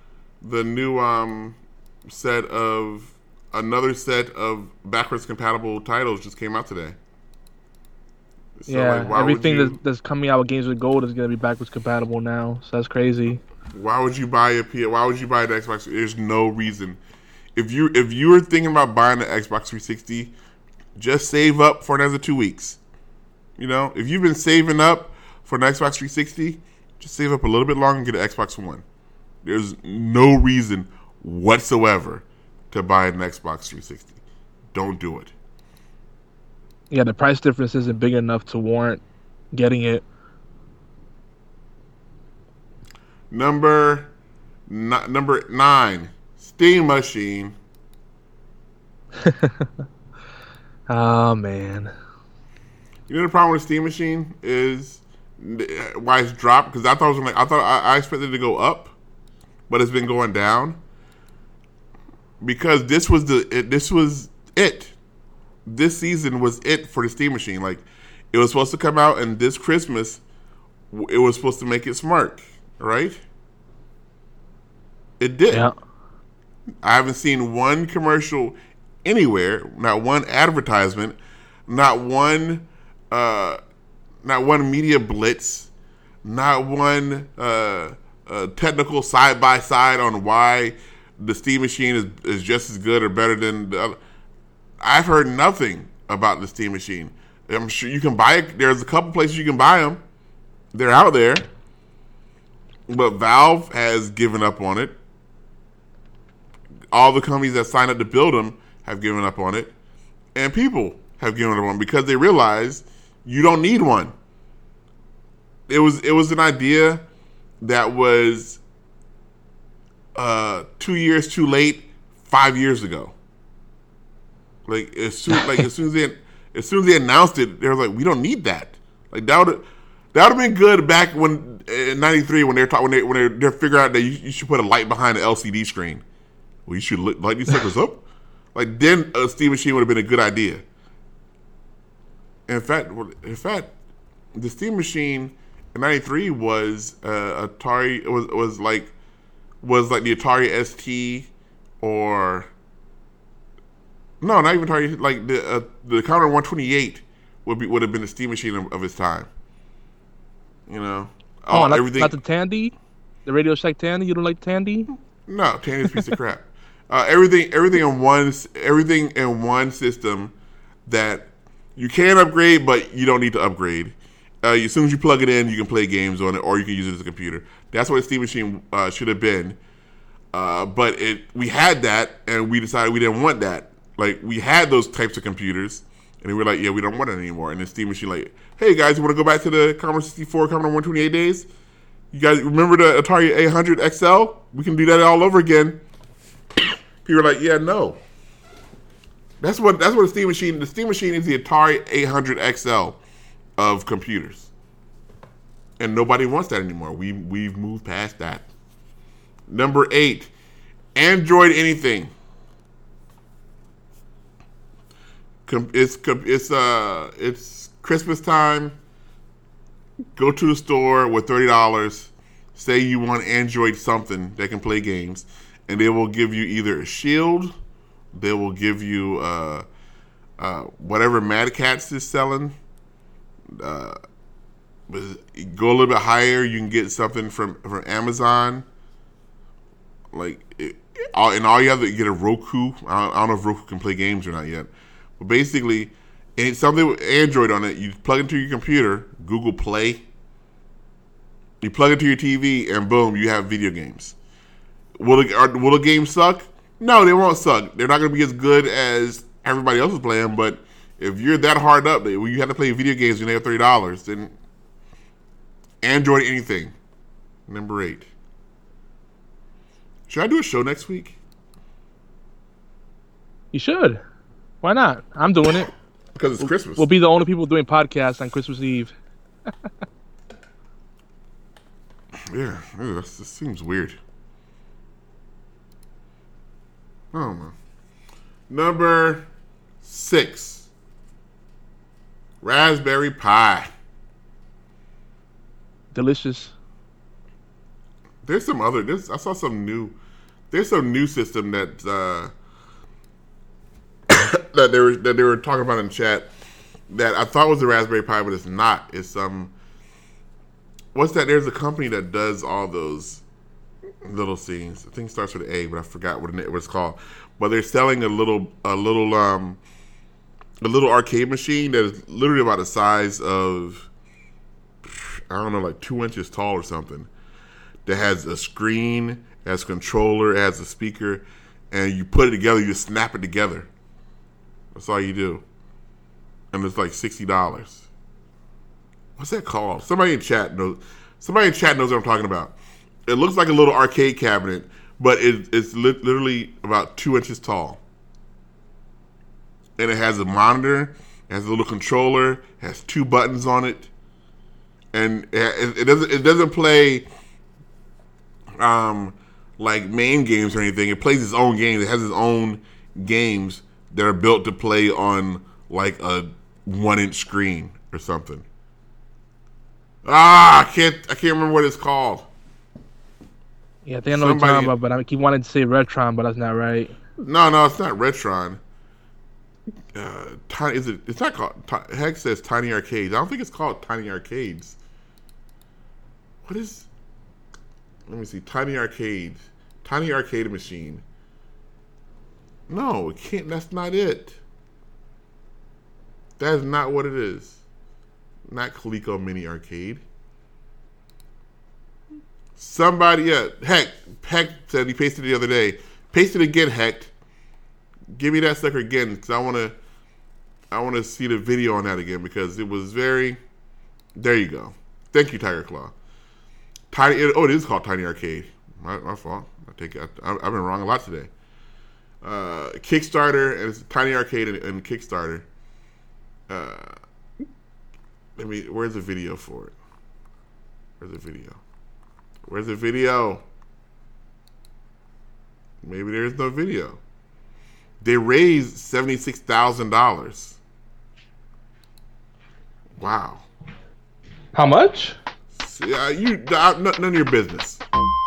set of backwards compatible titles just came out today. So, yeah, everything that's coming out with Games with Gold is going to be backwards compatible now. So that's crazy. Why would you buy Why would you buy the Xbox? There's no reason. If you were thinking about buying the Xbox 360, just save up for another 2 weeks. You know, if you've been saving up for an Xbox 360, just save up a little bit longer and get an Xbox One. There's no reason whatsoever to buy an Xbox 360. Don't do it. Yeah, the price difference isn't big enough to warrant getting it. Number 9, Steam Machine. Oh man. You know the problem with Steam Machine is why it's dropped, because I expected it to go up, but it's been going down. Because this was it. This season was it for the Steam Machine. Like, it was supposed to come out, and this Christmas, it was supposed to make it smart, right? It did. Yeah. I haven't seen one commercial anywhere, not one advertisement, not one media blitz, not one technical side by side on why the Steam Machine is just as good or better than the other. I've heard nothing about the Steam Machine. I'm sure you can buy it. There's a couple places you can buy them. They're out there. But Valve has given up on it. All the companies that signed up to build them have given up on it. And people have given up on it because they realize you don't need one. It was an idea that was 2 years too late 5 years ago. As soon as they announced it, they were like, we don't need that. Like, that That would have been good back when in '93 when they're figuring out that you should put a light behind the LCD screen. Well, you should light these suckers up. Like then a Steam Machine would have been a good idea. In fact, the Steam Machine in '93 was Atari. It was like the Atari ST or no, not even Atari. Like the Commodore 128 would have been the Steam Machine of its time. You know, everything. Not the Tandy, the Radio Shack Tandy. You don't like Tandy? No, Tandy's a piece of crap. Everything in one system that you can upgrade, but you don't need to upgrade. As soon as you plug it in, you can play games on it, or you can use it as a computer. That's what a Steam Machine should have been. But we had that, and we decided we didn't want that. Like, we had those types of computers, and we were like, yeah, we don't want it anymore. And the Steam Machine like, hey, guys, you want to go back to the Commodore 64, Commodore 128 days? You guys remember the Atari 800 XL? We can do that all over again. People were like, yeah, no. That's what the Steam Machine. The Steam Machine is the Atari 800 XL of computers, and nobody wants that anymore. We've moved past that. Number 8, Android anything. It's Christmas time. Go to the store with $30. Say you want Android something that can play games, and they will give you either a Shield. They will give you whatever Mad Catz is selling. Go a little bit higher, you can get something from Amazon. Like, and all you have to get a Roku. I don't know if Roku can play games or not yet. But basically, it's something with Android on it. You plug it into your computer, Google Play. You plug it to your TV, and boom, you have video games. Will the game suck? No, they won't suck. They're not going to be as good as everybody else is playing, but if you're that hard up, where you have to play video games and they have $30, then Android anything. Number 8. Should I do a show next week? You should. Why not? I'm doing it. Because it's Christmas. We'll be the only people doing podcasts on Christmas Eve. Yeah, this seems weird. I don't know. Number 6. Raspberry Pi. Delicious. There's some other. I saw some new. There's some new system that that they were talking about in chat that I thought was a Raspberry Pi, but it's not. It's some. What's that? There's a company that does all those little things. I think it starts with an A, but I forgot what it's called. But they're selling a little arcade machine that is literally about the size of, I don't know, like 2 inches tall or something. That has a screen, has a controller, has a speaker, and you put it together, you just snap it together. That's all you do. And it's like $60. What's that called? Somebody in chat knows what I'm talking about. It looks like a little arcade cabinet, but it's literally about 2 inches tall. And it has a monitor, it has a little controller, has 2 buttons on it. And it doesn't play like main games or anything. It plays its own games. It has its own games that are built to play on like a 1-inch screen or something. I can't remember what it's called. Yeah, I think I know what you're talking about, but I keep wanting to say Retron, but that's not right. No, it's not Retron. It's not called. Heck says Tiny Arcades. I don't think it's called Tiny Arcades. What is? Let me see. Tiny Arcade machine. No, it can't. That's not it. That is not what it is. Not Coleco Mini Arcade. Somebody, Heck said he pasted it the other day. Paste it again, Heck. Give me that sucker again, because I want to see the video on that again, because it was very. There you go. Thank you, Tiger Claw. It is called Tiny Arcade. My fault. I've been wrong a lot today. Kickstarter, and it's Tiny Arcade and Kickstarter. Where's the video for it? Where's the video? Where's the video? Maybe there's no video. They raised $76,000. Wow. How much? None of your business.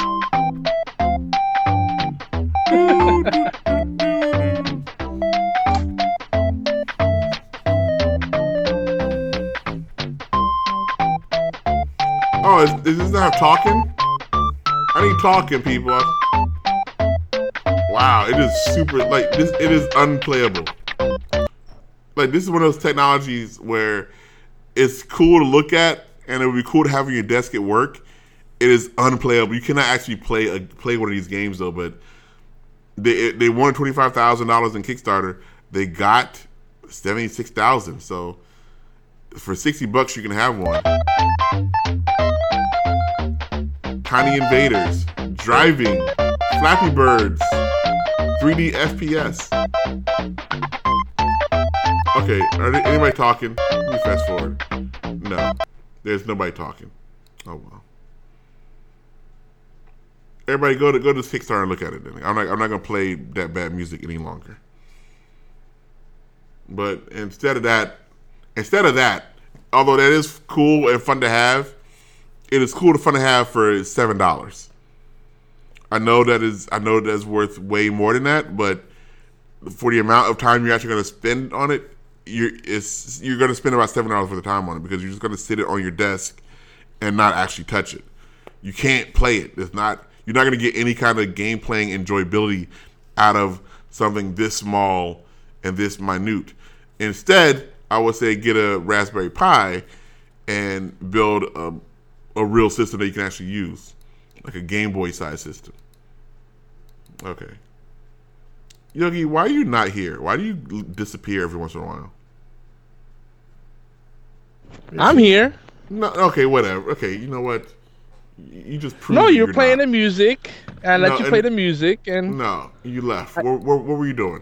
Oh, is this not talking? I need talking, people. Wow, it is super, like, this. It is unplayable. Like, this is one of those technologies where it's cool to look at, and it would be cool to have on your desk at work. It is unplayable. You cannot actually play one of these games, though, but they won $25,000 in Kickstarter. They got $76,000, so for $60 you can have one. Tiny Invaders, Driving, Flappy Birds, 3D FPS. Okay, are there anybody talking? Let me fast forward. No, there's nobody talking. Oh well. Everybody go to this Kickstarter and look at it. Then I'm not gonna play that bad music any longer. But instead of that, although that is cool and fun to have, it is cool and fun to have for $7. I know that's worth way more than that, but for the amount of time you're actually going to spend on it, you're going to spend about $7 worth of time on it because you're just going to sit it on your desk and not actually touch it. You can't play it. You're not going to get any kind of game playing enjoyability out of something this small and this minute. Instead, I would say get a Raspberry Pi and build a real system that you can actually use, like a Game Boy size system. Okay. Yogi, why are you not here? Why do you disappear every once in a while? I'm here. No, okay, whatever. Okay, you know what? You just proved No, you're playing not. the music. I let you play the music, and no, you left. What were you doing?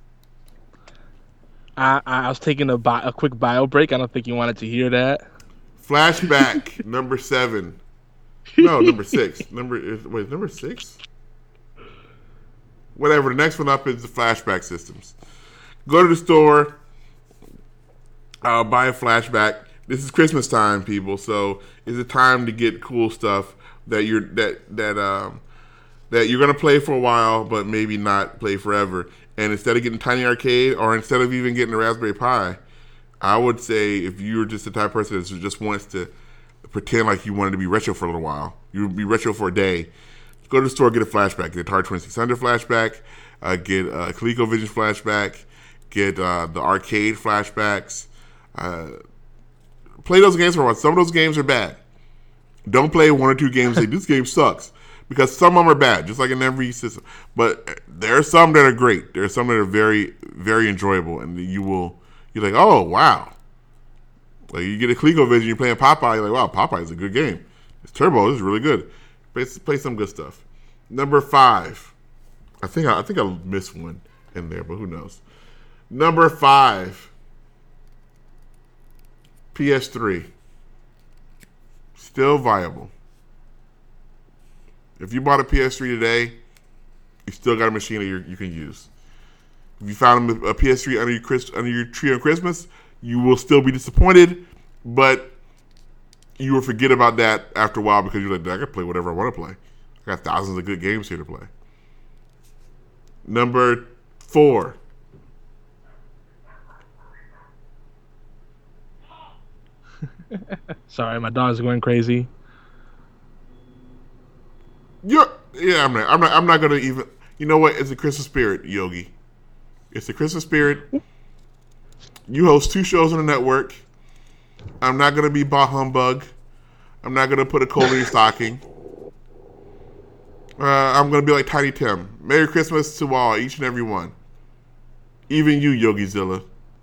I was taking a quick bio break. I don't think you wanted to hear that. Flashback number 7. No, number 6. Number 6? Whatever. The next one up is the flashback systems. Go to the store. Buy a flashback. This is Christmas time, people. So it's a time to get cool stuff that you're gonna play for a while, but maybe not play forever. And instead of getting Tiny Arcade, or instead of even getting a Raspberry Pi, I would say if you're just the type of person that just wants to pretend like you wanted to be retro for a little while, you would be retro for a day, go to the store, get a flashback, get a Atari 2600 flashback, get a ColecoVision flashback, get the arcade flashbacks. Play those games for a while. Some of those games are bad. Don't play one or two games and say, this game sucks. Because some of them are bad, just like in every system. But there are some that are great. There are some that are very, very enjoyable. And you're like, oh, wow. Like you get a ColecoVision, you're playing Popeye, you're like, wow, Popeye is a good game. It's Turbo, this is really good. Play some good stuff. Number 5. I think I missed one in there, but who knows. Number 5. PS3. Still viable. If you bought a PS3 today, you still got a machine that you can use. If you found a PS3 under your tree on Christmas, you will still be disappointed, but you will forget about that after a while because you're like, I can play whatever I want to play. I got thousands of good games here to play. Number 4. Sorry, my dog's going crazy. I'm not gonna even. You know what? It's a Christmas spirit, Yogi. It's a Christmas spirit. You host 2 shows on the network. I'm not gonna be bah humbug. I'm not gonna put a cold in your stocking. I'm gonna be like Tiny Tim. Merry Christmas to all, each and every one. Even you, Yogi Zilla.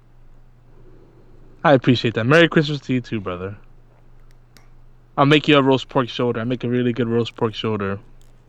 I appreciate that. Merry Christmas to you too, brother. I'll make you a roast pork shoulder. I make a really good roast pork shoulder.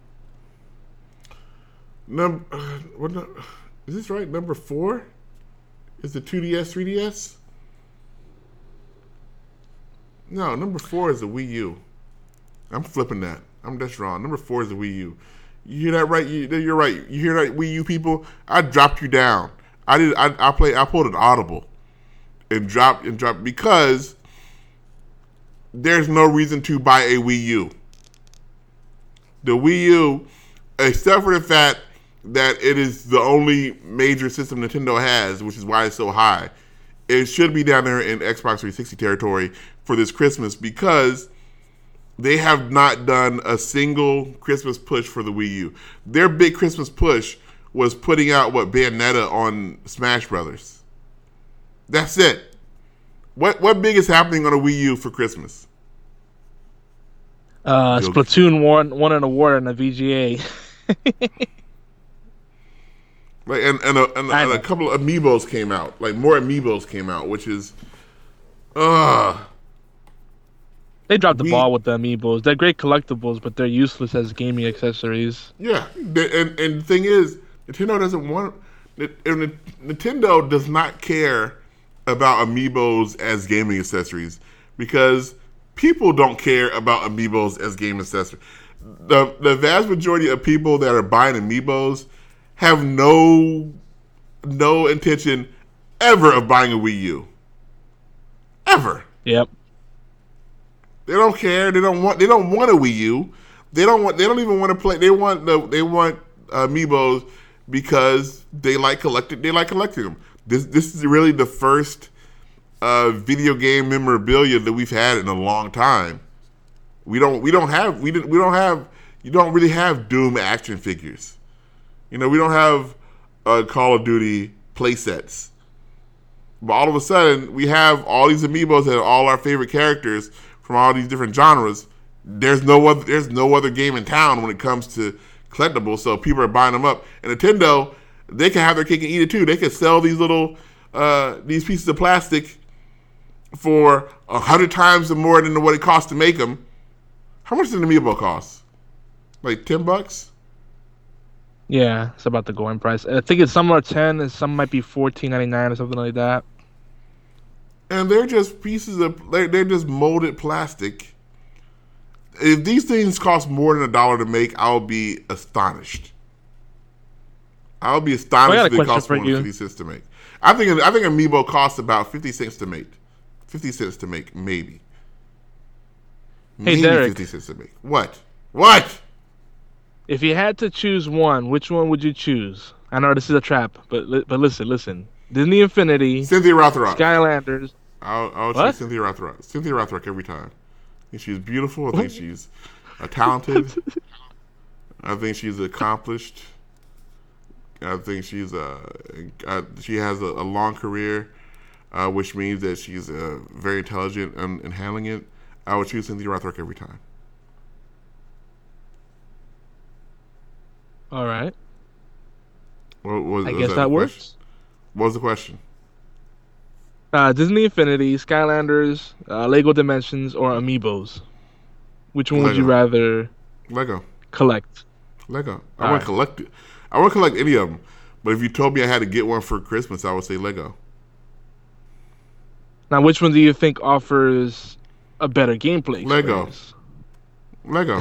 Is this right? Number 4 is the 2DS, 3DS. No, number 4 is the Wii U. I'm flipping that. That's wrong. Number 4 is the Wii U. You hear that right? You're right. You hear that, Wii U people? I dropped you down. I pulled an audible and dropped because there's no reason to buy a Wii U. The Wii U, except for the fact that it is the only major system Nintendo has, which is why it's so high, it should be down there in Xbox 360 territory for this Christmas because they have not done a single Christmas push for the Wii U. Their big Christmas push was putting out Bayonetta on Smash Brothers. That's it. What big is happening on a Wii U for Christmas? Splatoon won an award in a VGA. Like and a couple of amiibos came out. Like more amiibos came out, which is They dropped the ball with the amiibos. They're great collectibles, but they're useless as gaming accessories. Yeah, and the thing is, Nintendo doesn't want. Nintendo does not care about amiibos as gaming accessories because people don't care about amiibos as gaming accessories. The vast majority of people that are buying amiibos have no intention ever of buying a Wii U. Ever. Yep. They don't care. They don't want a Wii U. They don't even want to play. They want amiibos because they like collecting them. This is really the first video game memorabilia that we've had in a long time. You don't really have Doom action figures. We don't have Call of Duty play sets. But all of a sudden, we have all these amiibos that are all our favorite characters from all these different genres. There's no other game in town when it comes to collectibles, so people are buying them up. And Nintendo, they can have their cake and eat it too. They can sell these little these pieces of plastic for 100 times more than what it costs to make them. How much does an amiibo cost? Like $10? Yeah, it's about the going price. I think it's some are 10 and some might be $14.99 or something like that. And they're just they're just molded plastic. If these things cost more than $1 to make, I'll be astonished. I'll be astonished if they cost more than 50 cents to make. I think Amiibo costs about 50 cents to make. 50 cents to make, maybe. Hey, Derek. 50 cents to make. What? If you had to choose one, which one would you choose? I know this is a trap, but listen. Disney Infinity. Cynthia Rothrock. Skylanders. I'll choose Cynthia Rothrock. Cynthia Rothrock every time. I think she's beautiful. I think she's talented. I think she's accomplished. I think she has a long career, which means that she's very intelligent in handling it. I would choose Cynthia Rothrock every time. All right. I guess that works. What was the question? Disney Infinity, Skylanders, Lego Dimensions, or Amiibos? Which one would you rather collect? Lego. I wouldn't collect it. I wouldn't collect any of them. But if you told me I had to get one for Christmas, I would say Lego. Now, which one do you think offers a better gameplay experience? Lego.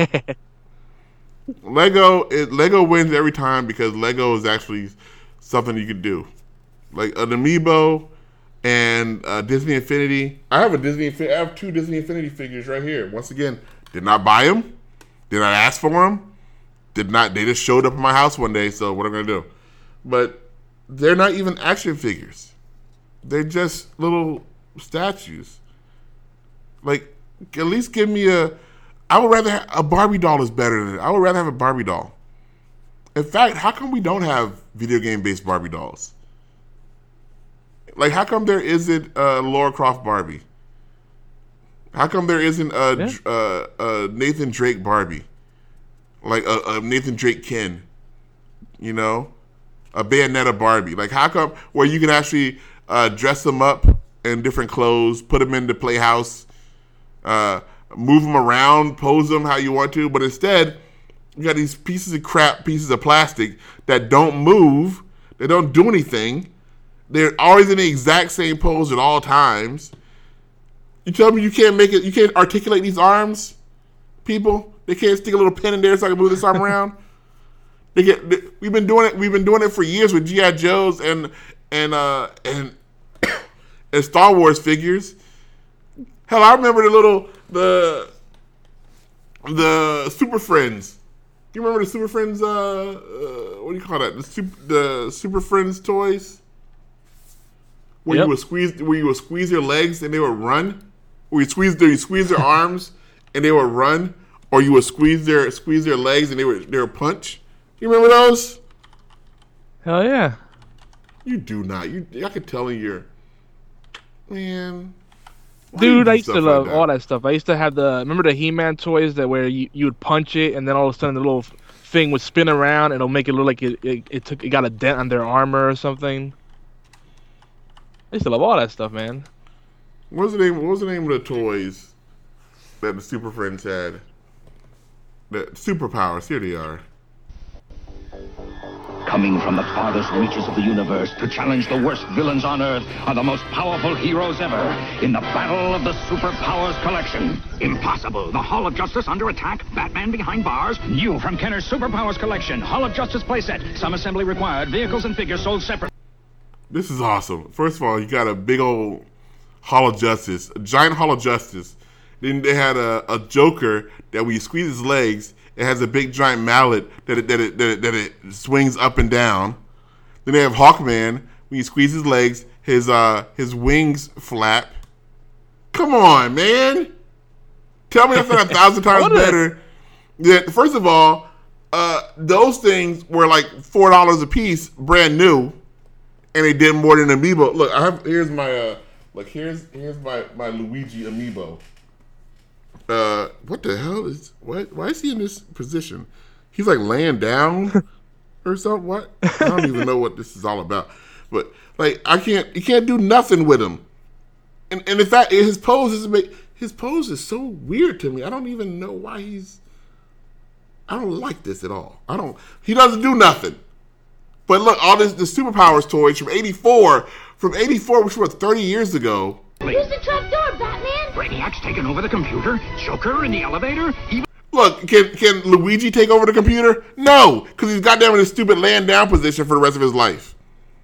Lego wins every time because Lego is actually something you could do. Like an Amiibo and Disney Infinity. I have two Disney Infinity figures right here. Once again, did not buy them. Did not ask for them. They just showed up at my house one day, so what am I going to do? But they're not even action figures. They're just little statues. Like, at least give me I would rather have a Barbie doll is better than it. I would rather have a Barbie doll. In fact, how come we don't have video game based Barbie dolls? Like, how come there isn't Lara Croft Barbie? How come there isn't a Nathan Drake Barbie? Like a Nathan Drake Ken? You know? A Bayonetta Barbie. Like, how come where you can actually dress them up in different clothes, put them in the playhouse, move them around, pose them how you want to, but instead, you got these pieces of plastic that don't move, they don't do anything, they're always in the exact same pose at all times. You tell me you can't articulate these arms? people. They can't stick a little pin in there so I can move this arm around. We've been doing it. We've been doing it for years with G.I. Joes and Star Wars figures. Hell, I remember the Super Friends. You remember the Super Friends? What do you call that? The Super Friends toys, where you would squeeze their legs and they would run. Where you squeeze their arms and they would run, or you would squeeze their legs and they would punch. You remember those? Hell yeah. You do not. I could tell you're, man. Dude, I used to love all that stuff. I used to have remember the He-Man toys that where you would punch it and then all of a sudden the little thing would spin around and it'll make it look like it got a dent on their armor or something. I used to love all that stuff, man. What was the name of the toys that the Super Friends had? The superpowers. Here they are. Coming from the farthest reaches of the universe to challenge the worst villains on Earth are the most powerful heroes ever in the battle of the Superpowers Collection. Impossible. The Hall of Justice under attack. Batman behind bars. New from Kenner's Superpowers Collection. Hall of Justice playset. Some assembly required. Vehicles and figures sold separate. This is awesome. First of all, you got a big old Hall of Justice. A giant Hall of Justice. Then they had a Joker that when you squeeze his legs, it has a big giant mallet that it swings up and down. Then they have Hawkman. When you squeeze his legs, his wings flap. Come on, man! Tell me that's not 1,000 times better. Yeah, first of all, those things were like $4 a piece, brand new, and they did more than Amiibo. Look, here's my my Luigi Amiibo. What the hell is why is he in this position? He's like laying down or something. What? I don't even know what this is all about. But like you can't do nothing with him. And in fact, his pose is so weird to me. I don't even know why I don't like this at all. He doesn't do nothing. But look, all the Superpowers toys from 84, which was 30 years ago. Use the trapdoor, Batman! Brainiac's taken over the computer. Joker in the elevator. Look, can Luigi take over the computer? No, because he's goddamn in a stupid laying down position for the rest of his life.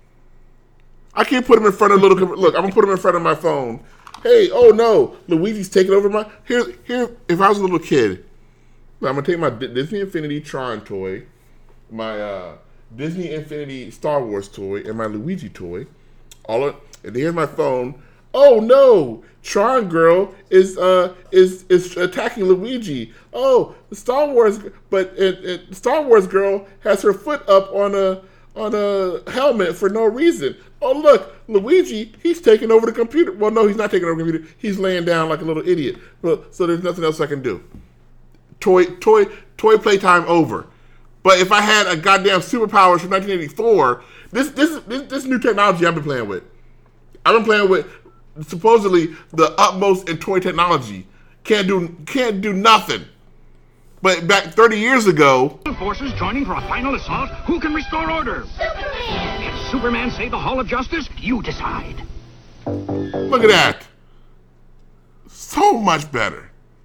I can't put him in front of look, I'm gonna put him in front of my phone. Hey, oh no, Luigi's taking over my here. If I was a little kid, I'm gonna take my Disney Infinity Tron toy, my Disney Infinity Star Wars toy, and my Luigi toy. And here's my phone. Oh no! Tron girl is attacking Luigi. Oh, the Star Wars, but Star Wars girl has her foot up on a helmet for no reason. Oh look, Luigi, he's taking over the computer. Well, no, he's not taking over the computer. He's laying down like a little idiot. Well, so there's nothing else I can do. Toy playtime over. But if I had a goddamn Superpowers from 1984, this new technology I've been playing with. I've been playing with supposedly the utmost in toy technology. Can't do nothing. But back 30 years ago, forces joining for a final assault. Who can restore order? Superman! Can Superman save the Hall of Justice? You decide. Look at that. So much better.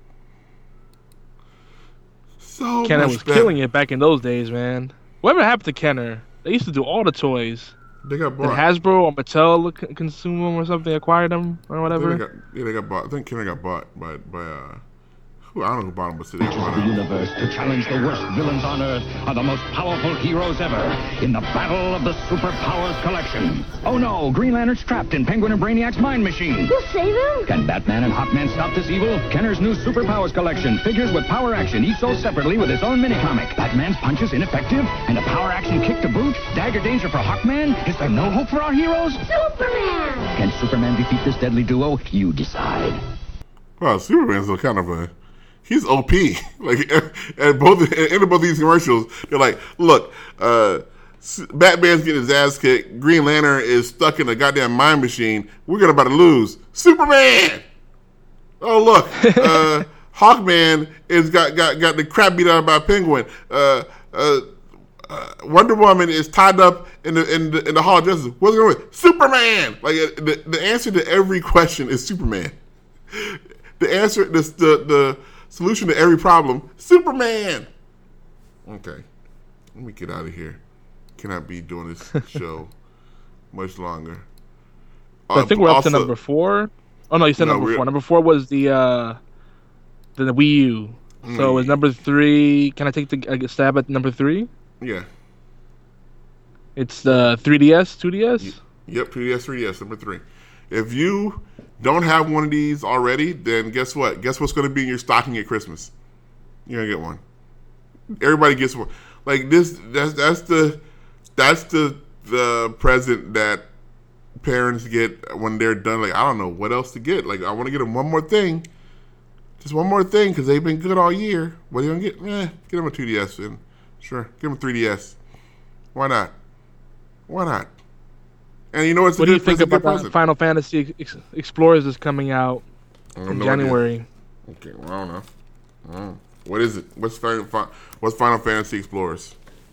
Kenner was killing it back in those days, man. Whatever happened to Kenner? They used to do all the toys. They got bought. Did Hasbro or Mattel consume them or something, acquired them or whatever? They got bought. I think Kenner got bought by I don't know who bought them, but they bought the universe to challenge the worst villains on Earth are the most powerful heroes ever in the battle of the Superpowers Collection. Oh no, Green Lantern's trapped in Penguin and Brainiac's mind machine. We'll save him? Can Batman and Hawkman stop this evil? Kenner's new Superpowers Collection. Figures with power action, each sold separately with its own mini-comic. Batman's punches ineffective, and a power action kick to boot. Dagger danger for Hawkman. Is there no hope for our heroes? Superman! Can Superman defeat this deadly duo? You decide. Well, Superman's a kind of he's OP. Like at both these commercials, they're like, look, Batman's getting his ass kicked. Green Lantern is stuck in a goddamn mind machine. We're about to lose. Superman. Oh look, Hawkman is got the crap beat out by Penguin. Wonder Woman is tied up in the Hall of Justice. What's going on? Superman. Like the answer to every question is Superman. The answer, the Solution to every problem, Superman. Okay, let me get out of here. Cannot be doing this show much longer. I think we're up to also- number 4. Oh no, you said No, number we're- 4. Number 4 was the Wii U. So is number 3? Can I take a stab at number 3? Yeah. It's the 3DS, 2DS. Yep, 2DS, 3DS, number 3. If you don't have one of these already, then guess what? Guess what's going to be in your stocking at Christmas? You're going to get one. Everybody gets one. Like this, that's the present that parents get when they're done. Like, I don't know what else to get. Like, I want to get them one more thing. Just one more thing, because they've been good all year. What are you going to get? Get them a 2DS. And sure, give them a 3DS. Why not? Why not? And you know what's What do you good think present? Good about present. Final Fantasy Explorers is coming out have in no idea. January? Okay, well, I don't know. What is it? What's Final Fantasy Explorers?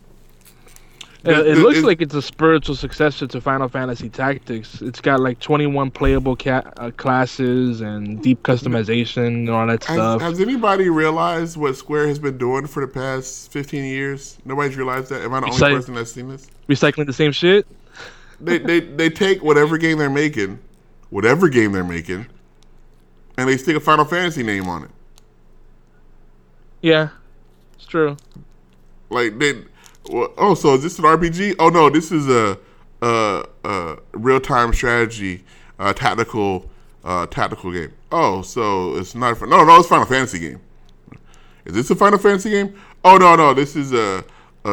It looks like it's a spiritual successor to Final Fantasy Tactics. It's got like 21 playable classes and deep customization and all that stuff. Has anybody realized what Square has been doing for the past 15 years? Nobody's realized that? Am I the only person that's seen this? Recycling the same shit? They take whatever game they're making, and they stick a Final Fantasy name on it. Yeah, it's true. Like so is this an RPG? Oh no, this is a real-time strategy tactical game. Oh, so it's not no, it's a Final Fantasy game. Is this a Final Fantasy game? Oh no, this is a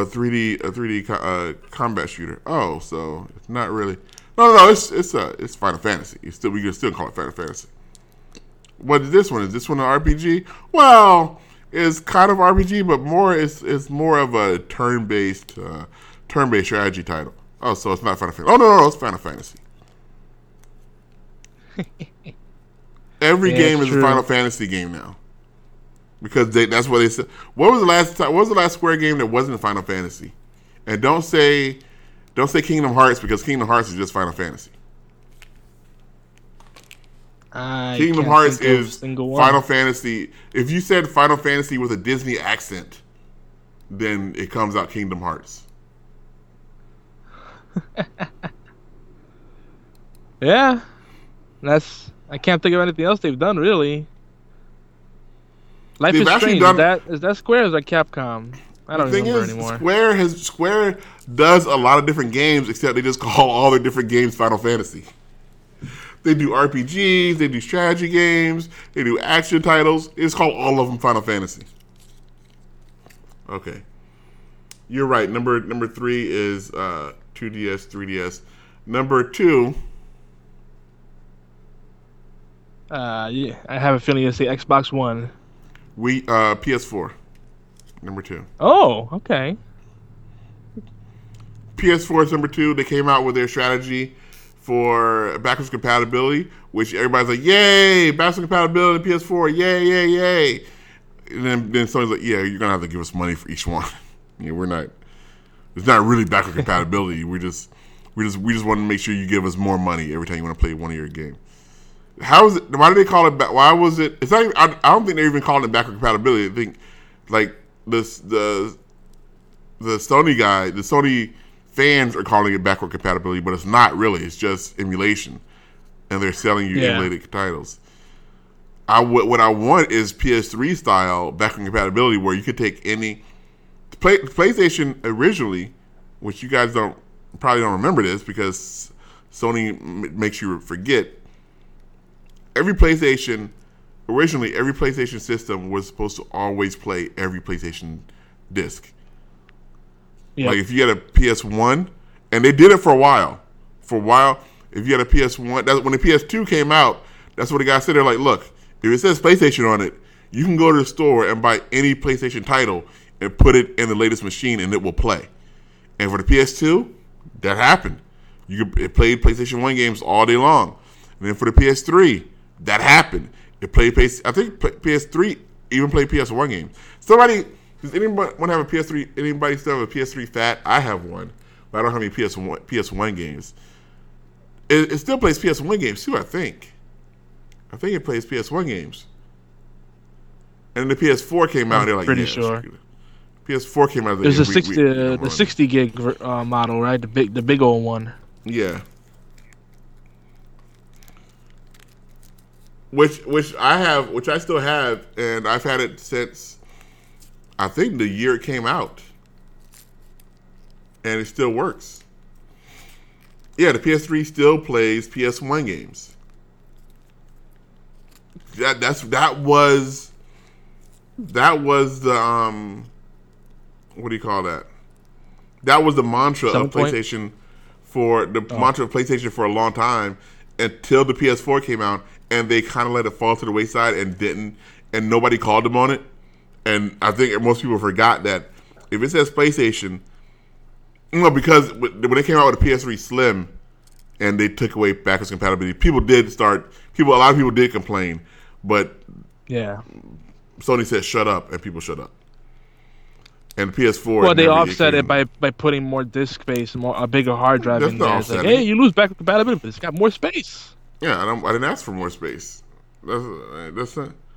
3D combat shooter. Oh, so it's not really. No, it's Final Fantasy. We can still call it Final Fantasy. What is this one? Is this one an RPG? Well, it's kind of RPG, but it's more of a turn-based strategy title. Oh, so it's not Final Fantasy. Oh no, it's Final Fantasy. Every game is a Final Fantasy game now, because that's what they said. What was the last Square game that wasn't a Final Fantasy? And don't say Kingdom Hearts, because Kingdom Hearts is just Final Fantasy. Kingdom Hearts is Final Fantasy. If you said Final Fantasy with a Disney accent, then it comes out Kingdom Hearts. Yeah, I can't think of anything else they've done really. Life They've is actually Strange. done- Is that Square or is that Capcom? I don't The thing remember is, anymore. Square does a lot of different games, except they just call all their different games Final Fantasy. They do RPGs, they do strategy games, they do action titles. It's called all of them Final Fantasy. Okay, you're right. Number 3 is 2DS, 3DS. Number 2. Yeah, I have a feeling you'll say Xbox One. PS4. Number 2. Oh, okay. PS4 is number 2. They came out with their strategy for backwards compatibility, which everybody's like, yay, backwards compatibility, PS4, yay. And then Sony's like, yeah, you're going to have to give us money for each one. It's not really backward compatibility. We just want to make sure you give us more money every time you want to play one of your games. How is it? Why did they call it back? Why was it? It's not even, I don't think they're even calling it backward compatibility. I think like the Sony fans are calling it backward compatibility, but it's not really. It's just emulation, and they're selling you emulated titles. What I want is PS3 style backward compatibility, where you could take any PlayStation originally, which you guys probably don't remember this because Sony makes you forget. Every PlayStation system was supposed to always play every PlayStation disc. Yep. Like if you had a PS1, and they did it for a while. If you had a PS1, that's when the PS2 came out, that's what the guy said. They're like, look, if it says PlayStation on it, you can go to the store and buy any PlayStation title and put it in the latest machine and it will play. And for the PS2, that happened. It played PlayStation 1 games all day long. And then for the PS3, that happened. It played I think PS3 even played PS1 games. Does anybody want to have a PS3? Anybody still have a PS3 fat? I have one, but I don't have any PS1 games. It still plays PS1 games too, I think. I think it plays PS1 games. And the PS4 came out. They're like, pretty yeah, sure. PS4 came out. There's a 60 gig model, right? The big old one. Yeah. Which I still have, and I've had it since I think the year it came out, and it still works. Yeah, the PS3 still plays PS1 games. That was the what do you call that? That was the mantra of PlayStation mantra of PlayStation for a long time until the PS4 came out, and they kind of let it fall to the wayside and nobody called them on it. And I think most people forgot that if it says PlayStation, because when they came out with the PS3 Slim and they took away backwards compatibility, a lot of people did complain, but yeah, Sony said shut up, and people shut up. And the PS4. Well, they offset it by putting more disk space, a bigger hard drive in there. It's like, hey, you lose backwards compatibility, but it's got more space. Yeah, I didn't ask for more space. That's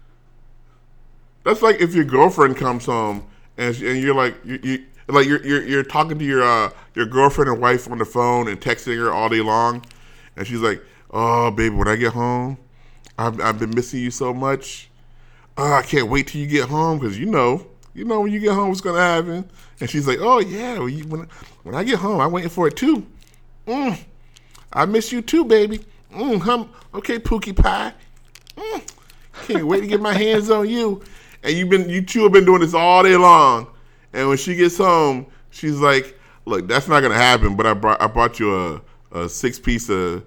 like if your girlfriend comes home and you're like you're talking to your girlfriend or wife on the phone and texting her all day long, and she's like, "Oh, baby, when I get home, I've been missing you so much. I can't wait till you get home because you know when you get home what's gonna happen." And she's like, "Oh yeah, when I get home, I'm waiting for it too. I miss you too, baby. Okay, Pookie Pie. Can't wait to get my hands on you." And you two have been doing this all day long. And when she gets home, she's like, "Look, that's not gonna happen. But I brought you a 6-piece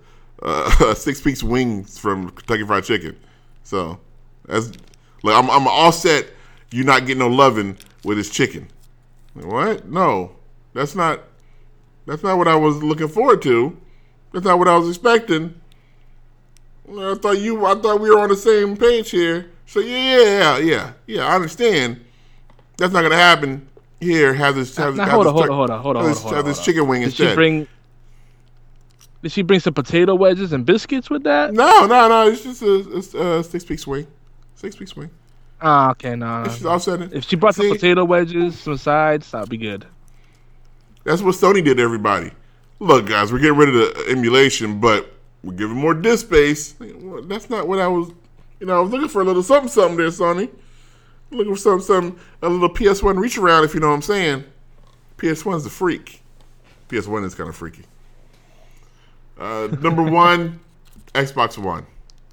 wings from Kentucky Fried Chicken. So that's like I'm all set. You not getting no loving with this chicken. Like, what? No, that's not what I was looking forward to. That's not what I was expecting. I thought we were on the same page here. So yeah, I understand. That's not gonna happen here. Have this chicken wing instead. Did she bring some potato wedges and biscuits with that? No. It's just a 6-piece wing. 6-piece wing. Oh, okay, no. She's offsetting. If she brought some potato wedges, some sides, that'd be good. That's what Sony did to everybody. Look, guys, we're getting rid of the emulation, but we're giving more disk space. That's not what I was. I was looking for a little something there, Sony. Looking for something, a little PS1 reach around, if you know what I'm saying. PS1's a freak. PS1 is kind of freaky. Number 1, Xbox One.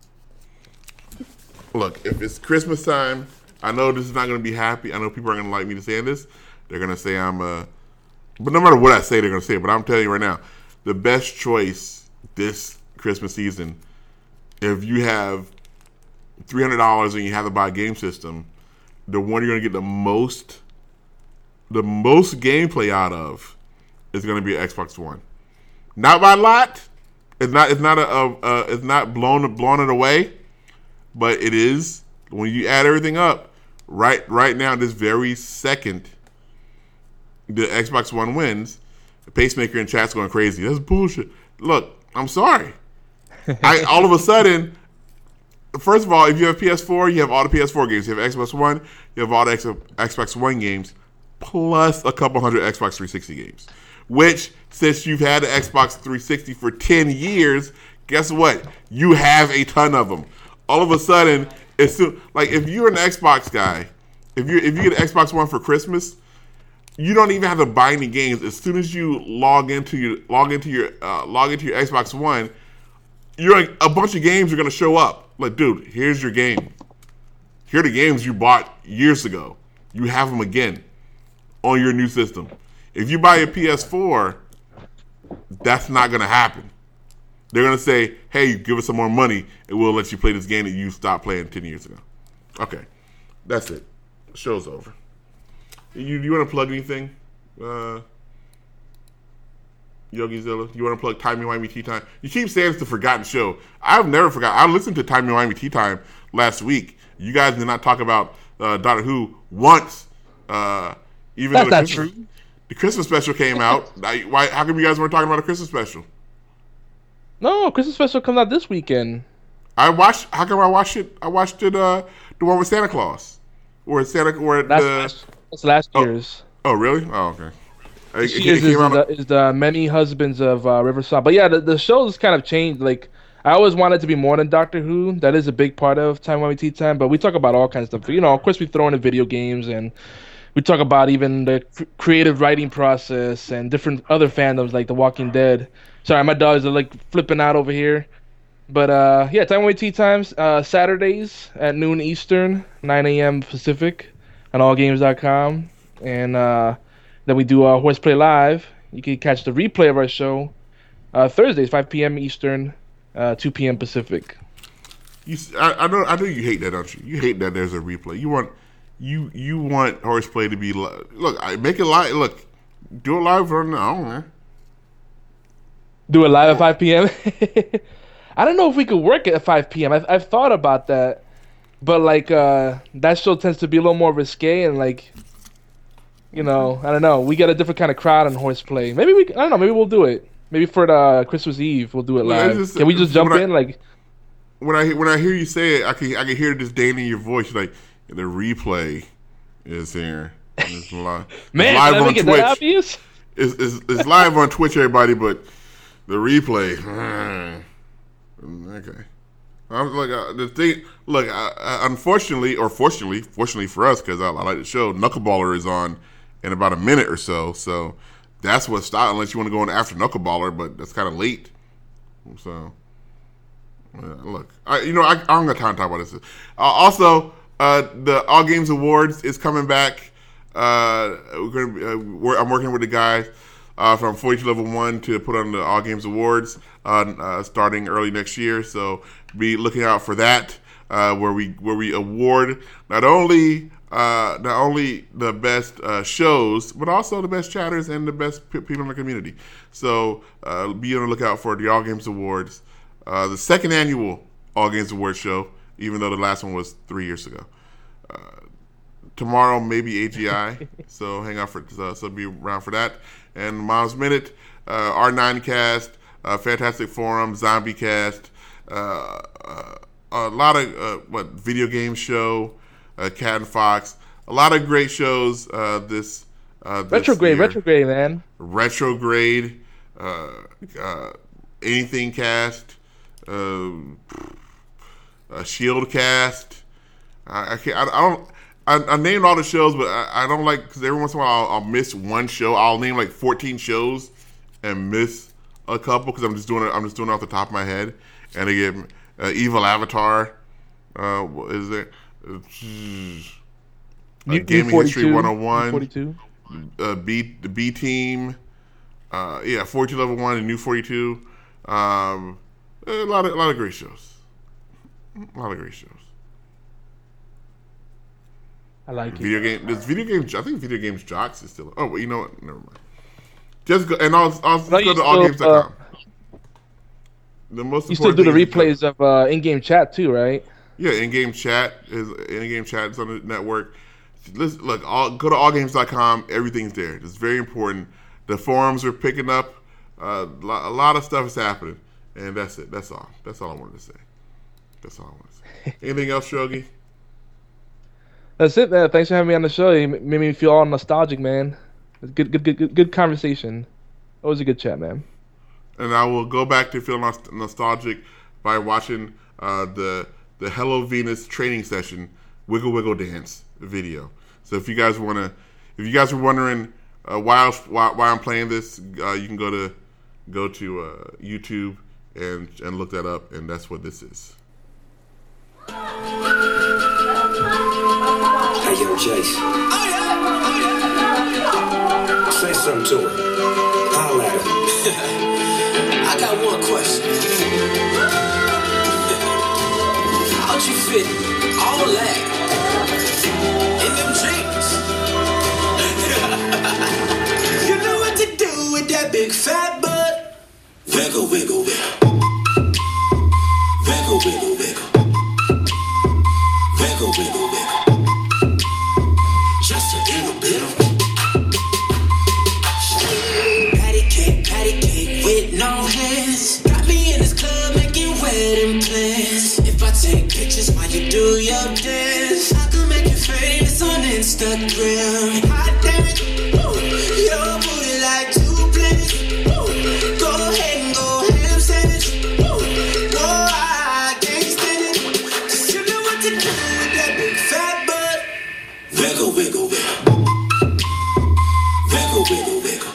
Look, if it's Christmas time, I know this is not going to be happy. I know people are going to like me to say this. They're going to say but no matter what I say, they're going to say it. But I'm telling you right now, the best choice this Christmas season, if you have $300 and you have to buy a game system, the one you're going to get the most gameplay out of is going to be an Xbox One. Not by a lot. It's not blown it away, but it is when you add everything up. Right now, this very second, the Xbox One wins. The pacemaker in chat's going crazy. That's bullshit. Look, I'm sorry. All of a sudden, first of all, if you have PS4, you have all the PS4 games. You have Xbox One, you have all the Xbox One games, plus a couple hundred Xbox 360 games. Which, since you've had the Xbox 360 for 10 years, guess what? You have a ton of them. All of a sudden, like if you're an Xbox guy, if you get an Xbox One for Christmas, you don't even have to buy any games. As soon as you log into your Xbox One, you're like a bunch of games are gonna show up. Like, dude, here's your game. Here are the games you bought years ago. You have them again on your new system. If you buy a PS4, that's not gonna happen. They're gonna say, "Hey, give us some more money, and we'll let you play this game that you stopped playing 10 years ago." Okay, that's it. The show's over. You want to plug anything, Yogizilla? You want to plug Timey Wimey Tea Time? You keep saying it's the forgotten show. I've never forgot. I listened to Timey Wimey Tea Time last week. You guys did not talk about Doctor Who once. Even that's not true. The Christmas special came out. How come you guys weren't talking about a Christmas special? No, Christmas special comes out this weekend. How come I watched it? I watched it. The one with Santa Claus. Where Santa? Where That's last year's. Oh, really? Oh, okay. This year's is the Many Husbands of Riverside. But yeah, the show's kind of changed. Like, I always wanted to be more than Doctor Who. That is a big part of Time Mommy Tea Time. But we talk about all kinds of stuff. You know, of course, we throw in the video games, and we talk about even the creative writing process and different other fandoms like The Walking Dead. Sorry, my dogs are like flipping out over here. But yeah, Time Mommy Tea Times, Saturdays at noon Eastern, 9 a.m. Pacific on allgames.com. And then we do Horseplay Live. You can catch the replay of our show Thursdays, 5 p.m. Eastern, 2 p.m. Pacific. I know you hate that, don't you? You hate that there's a replay. You want Horseplay to be look. Make it live. Look, do it live from now, man. Do it live at 5 p.m. I don't know if we could work it at 5 p.m. I've thought about that, but like that show tends to be a little more risque and like. You know, I don't know. We got a different kind of crowd on Horseplay. Maybe I don't know. Maybe we'll do it. Maybe for the Christmas Eve, we'll do it live. Can we just jump in? Like, when I hear you say it, I can hear this Dane in your voice. Like, the replay is here. It's live. Man, it's live on Twitch. That obvious? It's live on Twitch, everybody. But the replay, okay. The thing. Look, unfortunately, or fortunately for us, because I like the show, Knuckleballer is on in about a minute or so. So that's what's stopping, unless you want to go on after Knuckleballer, but that's kind of late. So, look, I don't got time to talk about this. Also, the All Games Awards is coming back. I'm working with the guys from 42 Level 1 to put on the All Games Awards starting early next year. So be looking out for that, where we award not only the best shows, but also the best chatters and the best people in the community. So be on the lookout for the All Games Awards, the second annual All Games Awards show, even though the last one was 3 years ago. Tomorrow maybe AGI, so hang out so be around for that. And Mom's Minute, R9 Cast, Fantastic Forum, Zombie Cast, a lot of video game show, Cat and Fox, a lot of great shows. This Retrograde, man. Retrograde, Anything Cast, Shield Cast. I named all the shows, but I don't like, because every once in a while I'll miss one show. I'll name like 14 shows and miss a couple because I'm just doing it off the top of my head. And again, Evil Avatar, is there? Gaming History 101, 42. The B Team, 42 Level 1 and New 42. A lot of great shows. I like video game. There's video games. I think Video Games Jocks is still. Oh, well, you know what? Never mind. Just go and I'll go to allgames.com. The most you still do the replays of in-game chat too, right? Yeah, in-game chat is on the network. Listen, look, go to allgames.com. Everything's there. It's very important. The forums are picking up. A lot of stuff is happening, and that's it. That's all. That's all I wanted to say. Anything else, Shogi? That's it, man. Thanks for having me on the show. You made me feel all nostalgic, man. Good conversation. Always a good chat, man. And I will go back to feel nostalgic by watching the Hello Venus training session Wiggle Wiggle Dance video. So if you guys are wondering why I'm playing this, you can go to YouTube and look that up, and that's what this is. Hey, yo, Jace. Say something to her. Holla at her. I got one question. How'd you fit all that in them jeans? You know what to do with that big fat butt. Wiggle, wiggle, wiggle. Wiggle, wiggle, wiggle. Wiggle, wiggle, wiggle. Just a little bit of patty cake with no hands. Got me in this club making wedding plans. If I take pictures while you do your dance, I could make you famous wiggle, wiggle.